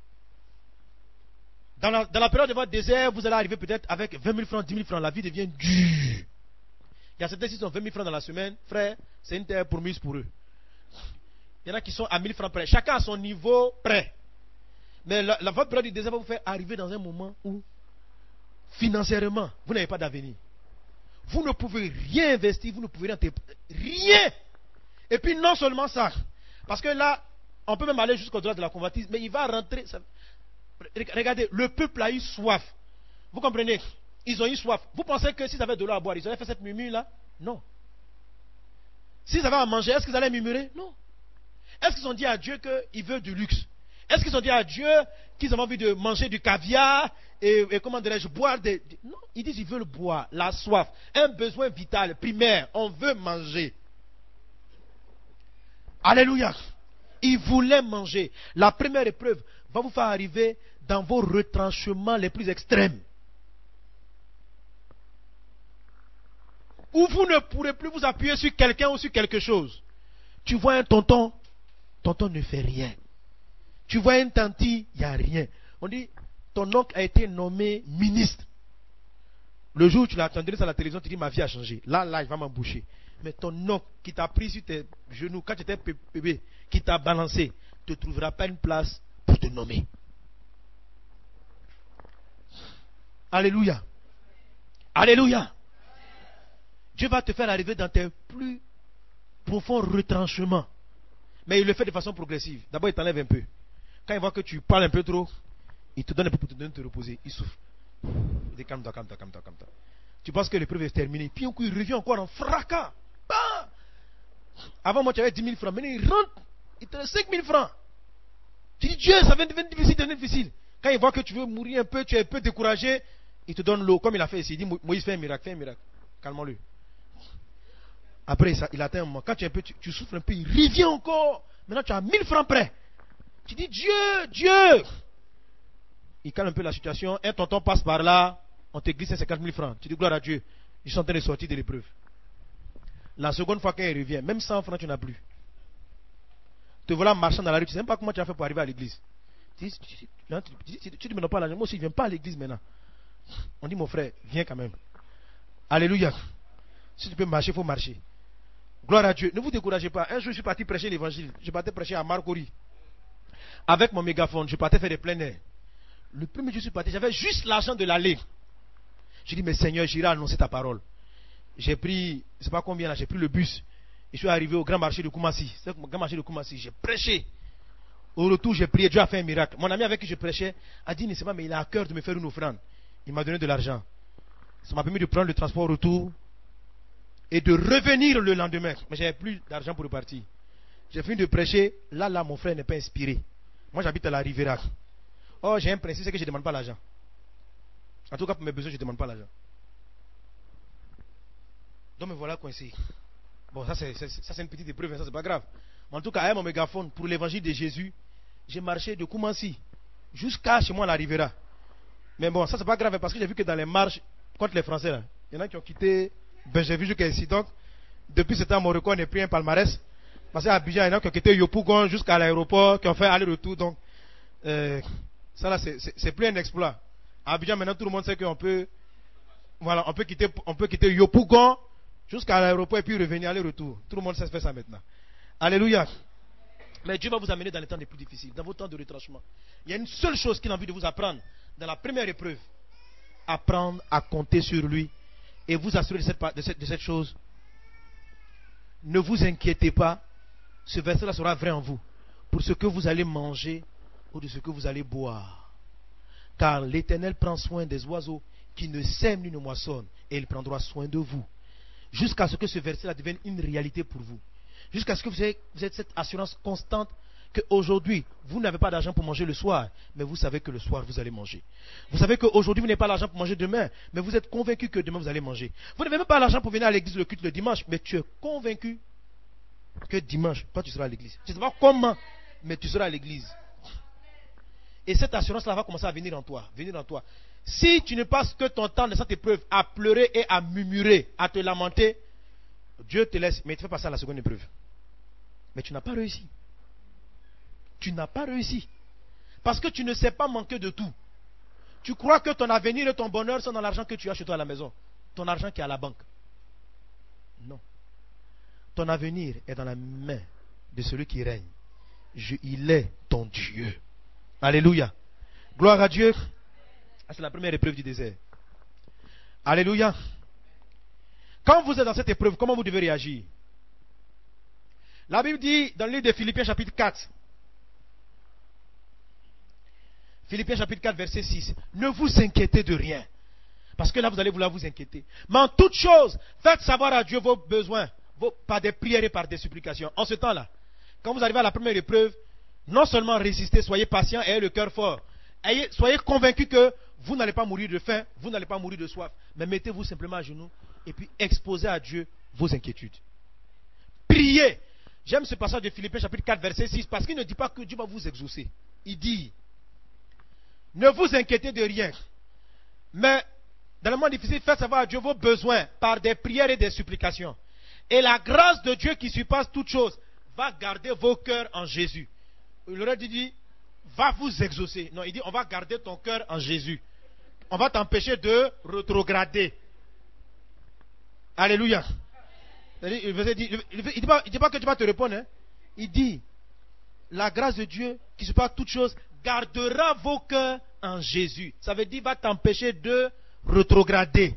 Dans la, dans la période de votre désert, vous allez arriver peut-être avec vingt mille francs, dix mille francs. La vie devient dure. Il y a certains qui sont vingt mille francs dans la semaine. Frère, c'est une terre promise pour eux. Il y en a qui sont à mille francs près. Chacun a son niveau près. Mais la, la, votre période du désert va vous faire arriver dans un moment où, financièrement, vous n'avez pas d'avenir. Vous ne pouvez rien investir, vous ne pouvez rien. Rien. Et puis non seulement ça. Parce que là, on peut même aller jusqu'au-delà de la convoitise, mais il va rentrer. Ça, regardez, le peuple a eu soif. Vous comprenez? Ils ont eu soif. Vous pensez que s'ils avaient de l'eau à boire, ils auraient fait cette murmure là? Non. S'ils avaient à manger, est-ce qu'ils allaient murmurer? Non. Est-ce qu'ils ont dit à Dieu qu'ils veulent du luxe? Est-ce qu'ils ont dit à Dieu qu'ils ont envie de manger du caviar et, et comment dirais-je, boire des... Non, ils disent qu'ils veulent boire, la soif, un besoin vital, primaire, on veut manger. Alléluia. Ils voulaient manger. La première épreuve va vous faire arriver dans vos retranchements les plus extrêmes. Où vous ne pourrez plus vous appuyer sur quelqu'un ou sur quelque chose. Tu vois un tonton, tonton ne fait rien. Tu vois une tantine, il n'y a rien. On dit, ton oncle a été nommé ministre. Le jour où tu l'as entendu à la télévision, tu dis ma vie a changé. Là, là, il va m'emboucher. Mais ton oncle qui t'a pris sur tes genoux quand tu étais bébé, qui t'a balancé, ne te trouvera pas une place pour te nommer. Alléluia. Alléluia. Dieu va te faire arriver dans tes plus profonds retranchements. Mais il le fait de façon progressive. D'abord, il t'enlève un peu. Quand il voit que tu parles un peu trop, il te donne un peu pour te donner te reposer. Il souffle. Il dit calme-toi, calme-toi, calme-toi, calme-toi. Tu penses que l'épreuve est terminée. Puis un coup, il revient encore en fracas. Bah! Avant, moi, tu avais dix mille francs. Maintenant, il rentre. Il te donne cinq mille francs. Tu dis, Dieu, ça va devenir difficile, ça devient difficile. Quand il voit que tu veux mourir un peu, tu es un peu découragé, il te donne l'eau. Comme il a fait ici. Il dit, Moïse, fais un miracle, fais un miracle. Calme-le. Après, ça, il atteint un moment. Quand tu, es un peu, tu, tu souffres un peu, il revient encore. Maintenant, tu as mille francs prêts. Tu dis, Dieu, Dieu. Il calme un peu la situation. Un tonton passe par là, on te glisse cinquante mille francs. Tu dis, gloire à Dieu. Je suis en train de sortir de l'épreuve. La seconde fois qu'il revient, même cent francs, tu n'as plus. Te voilà marchant dans la rue, tu ne sais même pas comment tu as fait pour arriver à l'église. Tu dis, tu, tu, tu, tu ne me donnes pas l'argent. Moi aussi, je ne viens pas à l'église maintenant. On dit, mon frère, viens quand même. Alléluia. Si tu peux marcher, il faut marcher. Gloire à Dieu. Ne vous découragez pas. Un jour, je suis parti prêcher l'évangile. Je partais prêcher à Marcory. Avec mon mégaphone, je partais faire des plein air. Le premier jour, je suis parti, j'avais juste l'argent de l'aller. J'ai dit, mais Seigneur, j'irai annoncer ta parole. J'ai pris, je ne sais pas combien là, j'ai pris le bus. Et je suis arrivé au grand marché de Koumassi. C'est le grand marché de Koumassi. J'ai prêché. Au retour, j'ai prié. Dieu a fait un miracle. Mon ami avec qui je prêchais a dit, ne sais pas, mais il a à cœur de me faire une offrande. Il m'a donné de l'argent. Ça m'a permis de prendre le transport au retour et de revenir le lendemain. Mais j'avais plus d'argent pour repartir. J'ai fini de prêcher. Là, là, mon frère n'est pas inspiré. Moi, j'habite à la Riviera. Oh, j'ai un principe, c'est que je ne demande pas l'argent. En tout cas, pour mes besoins, je ne demande pas l'argent. Donc, me voilà coincé. Bon, ça, c'est, c'est, ça, c'est une petite épreuve, ça, c'est pas grave. Mais en tout cas, avec mon mégaphone, pour l'évangile de Jésus, j'ai marché de Koumassi jusqu'à chez moi à la Riviera. Mais bon, ça, c'est pas grave, parce que j'ai vu que dans les marches contre les Français, là, il y en a qui ont quitté. Ben, j'ai vu jusqu'à ici. Donc, depuis ce temps, mon record n'est pris un palmarès. Parce qu'à Abidjan, il y en a qui ont quitté Yopougon jusqu'à l'aéroport, qui ont fait aller-retour. Donc, euh, ça là, c'est, c'est, c'est plus un exploit. À Abidjan, maintenant, tout le monde sait qu'on peut, voilà, on peut quitter, on peut quitter Yopougon jusqu'à l'aéroport et puis revenir aller-retour. Tout le monde sait faire ça maintenant. Alléluia. Mais Dieu va vous amener dans les temps les plus difficiles, dans vos temps de retranchement. Il y a une seule chose qu'il a envie de vous apprendre dans la première épreuve. Apprendre à compter sur lui et vous assurer de cette, de cette, de cette chose. Ne vous inquiétez pas. Ce verset-là sera vrai en vous. Pour ce que vous allez manger ou de ce que vous allez boire. Car l'Éternel prend soin des oiseaux qui ne sèment ni ne moissonnent. Et il prendra soin de vous. Jusqu'à ce que ce verset-là devienne une réalité pour vous. Jusqu'à ce que vous ayez, vous ayez cette assurance constante qu'aujourd'hui, vous n'avez pas d'argent pour manger le soir, mais vous savez que le soir, vous allez manger. Vous savez qu'aujourd'hui, vous n'avez pas l'argent pour manger demain, mais vous êtes convaincu que demain, vous allez manger. Vous n'avez même pas l'argent pour venir à l'église le culte le dimanche, mais tu es convaincu que dimanche, toi, tu seras à l'église. Tu ne sais pas comment, mais tu seras à l'église. Et cette assurance-là va commencer à venir en toi. Venir en toi. Si tu ne passes que ton temps de cette épreuve à pleurer et à murmurer, à te lamenter, Dieu te laisse, mais tu fais passer à la seconde épreuve. Mais tu n'as pas réussi. Tu n'as pas réussi. Parce que tu ne sais pas manquer de tout. Tu crois que ton avenir et ton bonheur sont dans l'argent que tu as chez toi à la maison. Ton argent qui est à la banque. Non. Ton avenir est dans la main de celui qui règne. Je, il est ton Dieu. Alléluia. Gloire à Dieu. C'est la première épreuve du désert. Alléluia. Quand vous êtes dans cette épreuve, comment vous devez réagir? La Bible dit dans le livre de Philippiens chapitre quatre. Philippiens chapitre quatre verset six. Ne vous inquiétez de rien. Parce que là vous allez vouloir vous inquiéter. Mais en toute chose, faites savoir à Dieu vos besoins. Vos, par des prières et par des supplications. En ce temps-là, quand vous arrivez à la première épreuve, non seulement résistez, soyez patient et ayez le cœur fort. Ayez, soyez convaincus que vous n'allez pas mourir de faim, vous n'allez pas mourir de soif. Mais mettez-vous simplement à genoux et puis exposez à Dieu vos inquiétudes. Priez. J'aime ce passage de Philippiens chapitre quatre verset six parce qu'il ne dit pas que Dieu va vous exaucer. Il dit, ne vous inquiétez de rien. Mais dans le monde difficile, faites savoir à Dieu vos besoins par des prières et des supplications. Et la grâce de Dieu qui surpasse toute chose va garder vos cœurs en Jésus. Il aurait dit, va vous exaucer. Non, il dit, on va garder ton cœur en Jésus. On va t'empêcher de rétrograder. Alléluia. Il ne dit, dit, pas, dit pas que tu vas te répondre. Hein. Il dit, la grâce de Dieu qui supporte toutes choses gardera vos cœurs en Jésus. Ça veut dire va t'empêcher de rétrograder.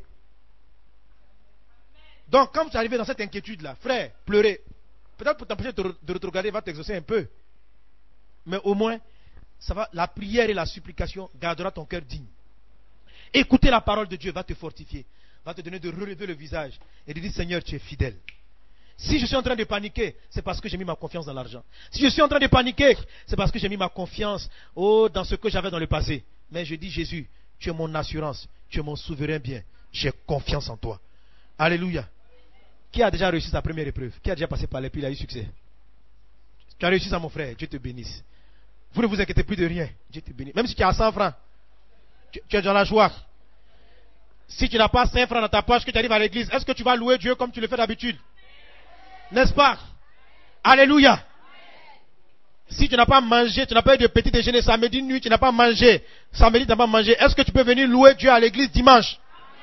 Donc quand tu es arrivé dans cette inquiétude-là, frère, pleurer, peut-être pour t'empêcher de rétrograder, va t'exaucer un peu. Mais au moins, ça va, la prière et la supplication gardera ton cœur digne. Écouter la parole de Dieu va te fortifier, va te donner de relever le visage et de dire Seigneur, tu es fidèle. Si je suis en train de paniquer, c'est parce que j'ai mis ma confiance dans l'argent. Si je suis en train de paniquer, c'est parce que j'ai mis ma confiance oh, dans ce que j'avais dans le passé. Mais je dis Jésus, tu es mon assurance, tu es mon souverain bien. J'ai confiance en toi. Alléluia. Qui a déjà réussi sa première épreuve? Qui a déjà passé par l'épreuve, il a eu succès? Tu as réussi ça mon frère, Dieu te bénisse. Vous ne vous inquiétez plus de rien, Dieu te bénisse. Même si tu as cent francs, tu, tu es dans la joie. Si tu n'as pas cinq francs dans ta poche, que tu arrives à l'église, est-ce que tu vas louer Dieu comme tu le fais d'habitude? N'est-ce pas? Alléluia. Si tu n'as pas mangé, tu n'as pas eu de petit déjeuner samedi nuit, tu n'as pas mangé, samedi tu n'as pas mangé, est-ce que tu peux venir louer Dieu à l'église dimanche?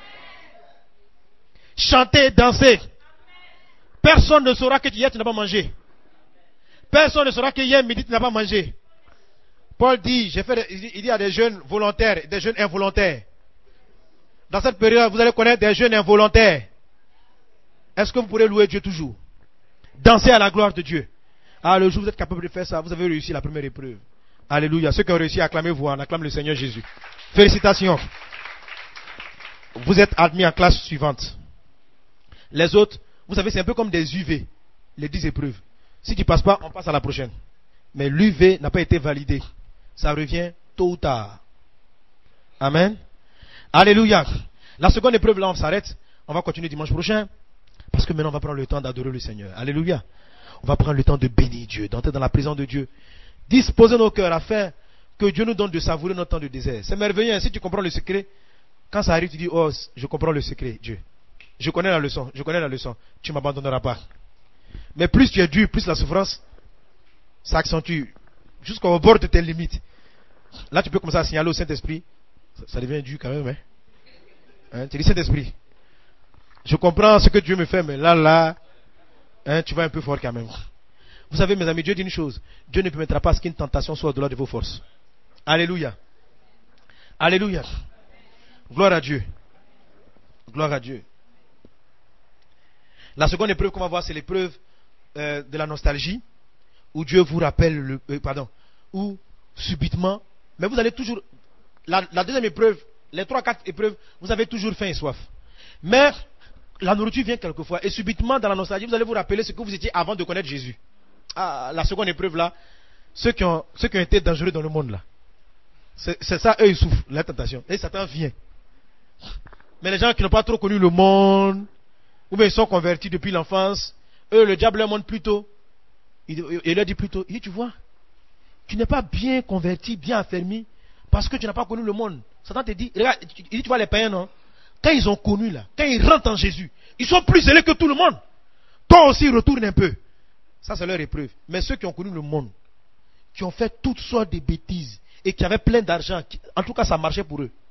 Chanter et danser. Personne ne saura que hier tu n'as pas mangé. Personne ne saura que hier midi tu n'as pas mangé. Paul dit, j'ai fait, il dit à des jeunes volontaires, des jeunes involontaires. Dans cette période, vous allez connaître des jeunes involontaires. Est-ce que vous pourrez louer Dieu toujours? Danser à la gloire de Dieu. Ah, le jour où vous êtes capable de faire ça, vous avez réussi la première épreuve. Alléluia. Ceux qui ont réussi, acclamez-vous, on acclame le Seigneur Jésus. Félicitations. Vous êtes admis en classe suivante. Les autres, vous savez, c'est un peu comme des U V, les dix épreuves. Si tu ne passes pas, on passe à la prochaine. Mais l'U V n'a pas été validé. Ça revient tôt ou tard. Amen. Alléluia. La seconde épreuve, là, on s'arrête. On va continuer dimanche prochain. Parce que maintenant, on va prendre le temps d'adorer le Seigneur. Alléluia. On va prendre le temps de bénir Dieu, d'entrer dans la présence de Dieu. Disposer nos cœurs afin que Dieu nous donne de savourer notre temps de désert. C'est merveilleux. Hein? Si tu comprends le secret, quand ça arrive, tu dis, oh, je comprends le secret, Dieu. Je connais la leçon, je connais la leçon. Tu ne m'abandonneras pas. Mais plus tu es dur, plus la souffrance s'accentue jusqu'au bord de tes limites. Là, tu peux commencer à signaler au Saint-Esprit. Ça, ça devient dur quand même. Hein? Hein? Tu dis, Saint-Esprit, je comprends ce que Dieu me fait, mais là, là, hein, tu vas un peu fort quand même. Vous savez, mes amis, Dieu dit une chose. Dieu ne permettra pas qu'une tentation soit au-delà de vos forces. Alléluia. Alléluia. Gloire à Dieu. Gloire à Dieu. La seconde épreuve qu'on va voir, c'est l'épreuve euh, de la nostalgie, où Dieu vous rappelle, le, euh, pardon, où subitement, mais vous allez toujours, la, la deuxième épreuve, les trois, quatre épreuves, vous avez toujours faim et soif. Mais la nourriture vient quelquefois, et subitement dans la nostalgie, vous allez vous rappeler ce que vous étiez avant de connaître Jésus. Ah, la seconde épreuve là, ceux qui ont, ceux qui ont été dangereux dans le monde là, c'est, c'est ça, eux ils souffrent, la tentation, et Satan vient. Mais les gens qui n'ont pas trop connu le monde, ou bien ils sont convertis depuis l'enfance, eux, le diable leur montre plutôt. Il, il leur dit plutôt, il dit, tu vois, tu n'es pas bien converti, bien affermi, parce que tu n'as pas connu le monde. Satan te dit, regarde, il dit, tu vois les païens, non? Quand ils ont connu là, quand ils rentrent en Jésus, ils sont plus zélés que tout le monde. Toi aussi, retourne un peu. Ça, c'est leur épreuve. Mais ceux qui ont connu le monde, qui ont fait toutes sortes de bêtises, et qui avaient plein d'argent, en tout cas, ça marchait pour eux.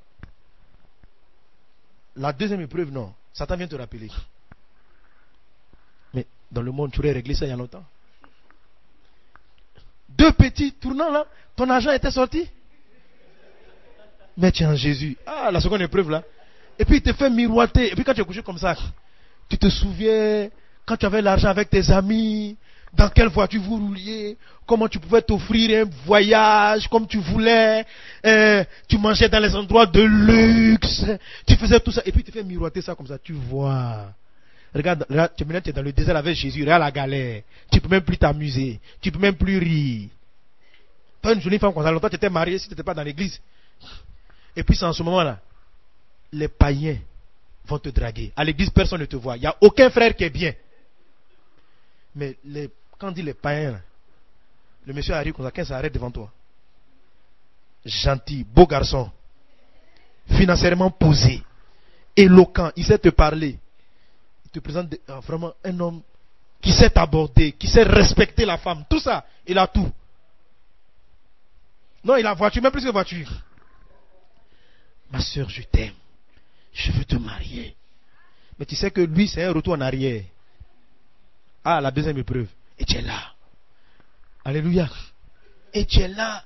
La deuxième épreuve, non. Satan vient te rappeler. Mais dans le monde, tu aurais réglé ça il y a longtemps. Deux petits tournants là, ton argent était sorti. Mais tu es en Jésus. Ah, la seconde épreuve là. Et puis il te fait miroiter. Et puis quand tu es couché comme ça, tu te souviens quand tu avais l'argent avec tes amis, dans quelle voiture vous rouliez, comment tu pouvais t'offrir un voyage comme tu voulais, euh, tu mangeais dans les endroits de luxe, tu faisais tout ça. Et puis il te fait miroiter ça comme ça, tu vois. Regarde, regarde tu, tu es dans le désert avec Jésus, regarde la galère. Tu ne peux même plus t'amuser. Tu ne peux même plus rire. Pas une jolie femme comme ça. Longtemps tu étais marié si tu n'étais pas dans l'église. Et puis c'est en ce moment-là, les païens vont te draguer. À l'église, personne ne te voit. Il n'y a aucun frère qui est bien. Mais les, quand on dit les païens, là, le monsieur arrive comme ça, quand il s'arrête devant toi. Gentil, beau garçon. Financièrement posé. Éloquent. Il sait te parler. Te présente euh, vraiment un homme qui sait t'aborder, qui sait respecter la femme, tout ça, il a tout. Non, il a voiture, même plus que voiture. Ma soeur, je t'aime, je veux te marier. Mais tu sais que lui, c'est un retour en arrière. Ah, la deuxième épreuve. Et tu es là. Alléluia. Et tu es là.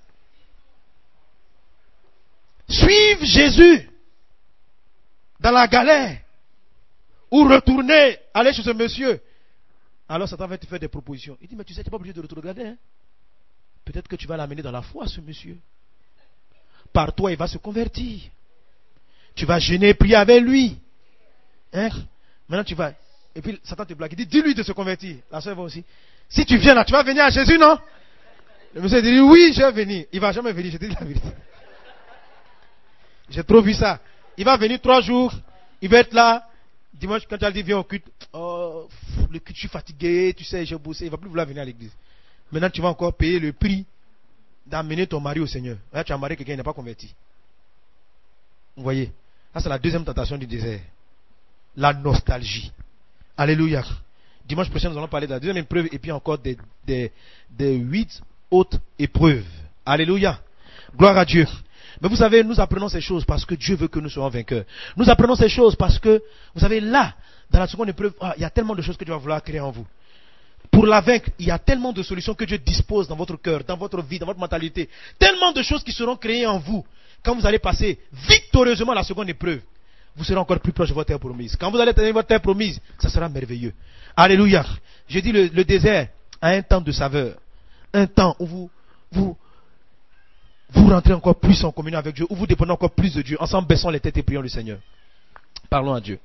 Suivre Jésus dans la galère. Ou retourner, aller chez ce monsieur. Alors Satan va te faire des propositions. Il dit, mais tu sais, tu n'es pas obligé de regarder. Hein? Peut-être que tu vas l'amener dans la foi, ce monsieur. Par toi, il va se convertir. Tu vas jeûner, prier avec lui. Hein? Maintenant, tu vas... Et puis, Satan te blague. Il dit, dis-lui de se convertir. La soeur va aussi. Si tu viens là, tu vas venir à Jésus, non? Le monsieur dit, oui, je vais venir. Il ne va jamais venir, je te dis la vérité. J'ai trop vu ça. Il va venir trois jours. Il va être là. Dimanche, quand tu as dit, viens au culte. Oh, le culte, je suis fatigué. Tu sais, j'ai bossé. Il ne va plus vouloir venir à l'église. Maintenant, tu vas encore payer le prix d'amener ton mari au Seigneur. Là, tu as marié quelqu'un qui n'est pas converti. Vous voyez? Ça, c'est la deuxième tentation du désert. La nostalgie. Alléluia. Dimanche prochain, nous allons parler de la deuxième épreuve et puis encore des, des, des huit autres épreuves. Alléluia. Gloire à Dieu. Mais vous savez, nous apprenons ces choses parce que Dieu veut que nous soyons vainqueurs. Nous apprenons ces choses parce que, vous savez, là, dans la seconde épreuve, ah, il y a tellement de choses que Dieu va vouloir créer en vous. Pour la vaincre, il y a tellement de solutions que Dieu dispose dans votre cœur, dans votre vie, dans votre mentalité. Tellement de choses qui seront créées en vous. Quand vous allez passer victorieusement la seconde épreuve, vous serez encore plus proche de votre terre promise. Quand vous allez atteindre votre terre promise, ça sera merveilleux. Alléluia. Je dis le, le désert a un temps de saveur. Un temps où vous, vous, vous rentrez encore plus en communion avec Dieu, où vous dépendez encore plus de Dieu. Ensemble, baissons les têtes et prions le Seigneur. Parlons à Dieu.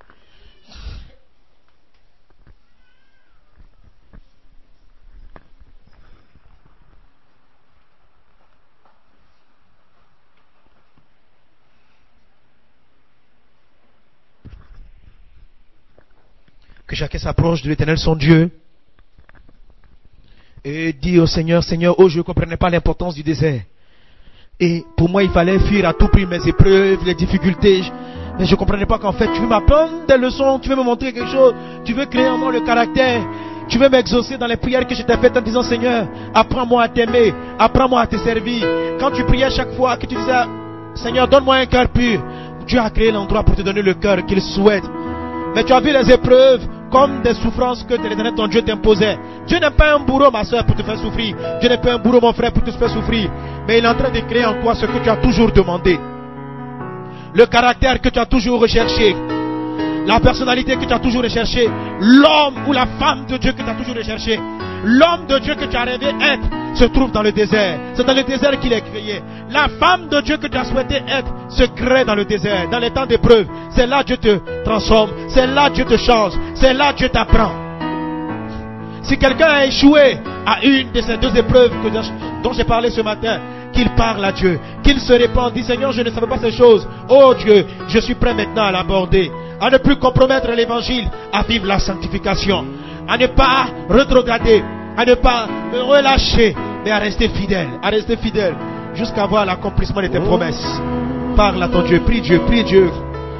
Que chacun s'approche de l'Éternel son Dieu et dit au Seigneur, Seigneur, oh, je ne comprenais pas l'importance du désert. Et pour moi, il fallait fuir à tout prix mes épreuves, les difficultés. Mais je ne comprenais pas qu'en fait, tu veux m'apprendre des leçons, tu veux me montrer quelque chose, tu veux créer en moi le caractère, tu veux m'exaucer dans les prières que je t'ai faites en disant, Seigneur, apprends-moi à t'aimer, apprends-moi à te servir. Quand tu priais chaque fois, que tu disais, Seigneur, donne-moi un cœur pur, Dieu a créé l'endroit pour te donner le cœur qu'il souhaite. Mais tu as vu les épreuves comme des souffrances que l'Éternel ton Dieu t'imposait. Dieu n'est pas un bourreau, ma soeur, pour te faire souffrir. Dieu n'est pas un bourreau, mon frère, pour te faire souffrir. Mais il est en train de créer en toi ce que tu as toujours demandé. Le caractère que tu as toujours recherché. La personnalité que tu as toujours recherché. L'homme ou la femme de Dieu que tu as toujours recherché. L'homme de Dieu que tu as rêvé être se trouve dans le désert. C'est dans le désert qu'il est créé. La femme de Dieu que tu as souhaité être se crée dans le désert, dans les temps d'épreuve. C'est là que Dieu te transforme. C'est là que Dieu te change. C'est là que Dieu t'apprend. Si quelqu'un a échoué à une de ces deux épreuves que, dont j'ai parlé ce matin, qu'il parle à Dieu, qu'il se répande, dit Seigneur, je ne savais pas ces choses. Oh Dieu, je suis prêt maintenant à l'aborder, à ne plus compromettre l'évangile, à vivre la sanctification, à ne pas rétrograder, à ne pas me relâcher, mais à rester fidèle, à rester fidèle, jusqu'à voir l'accomplissement de tes promesses. Parle à ton Dieu, prie Dieu, prie Dieu.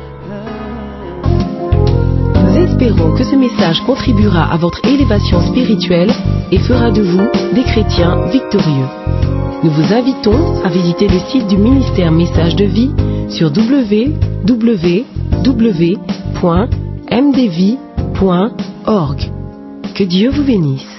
Nous espérons que ce message contribuera à votre élévation spirituelle et fera de vous des chrétiens victorieux. Nous vous invitons à visiter le site du ministère Message de Vie sur w w w point m d v point org. Que Dieu vous bénisse.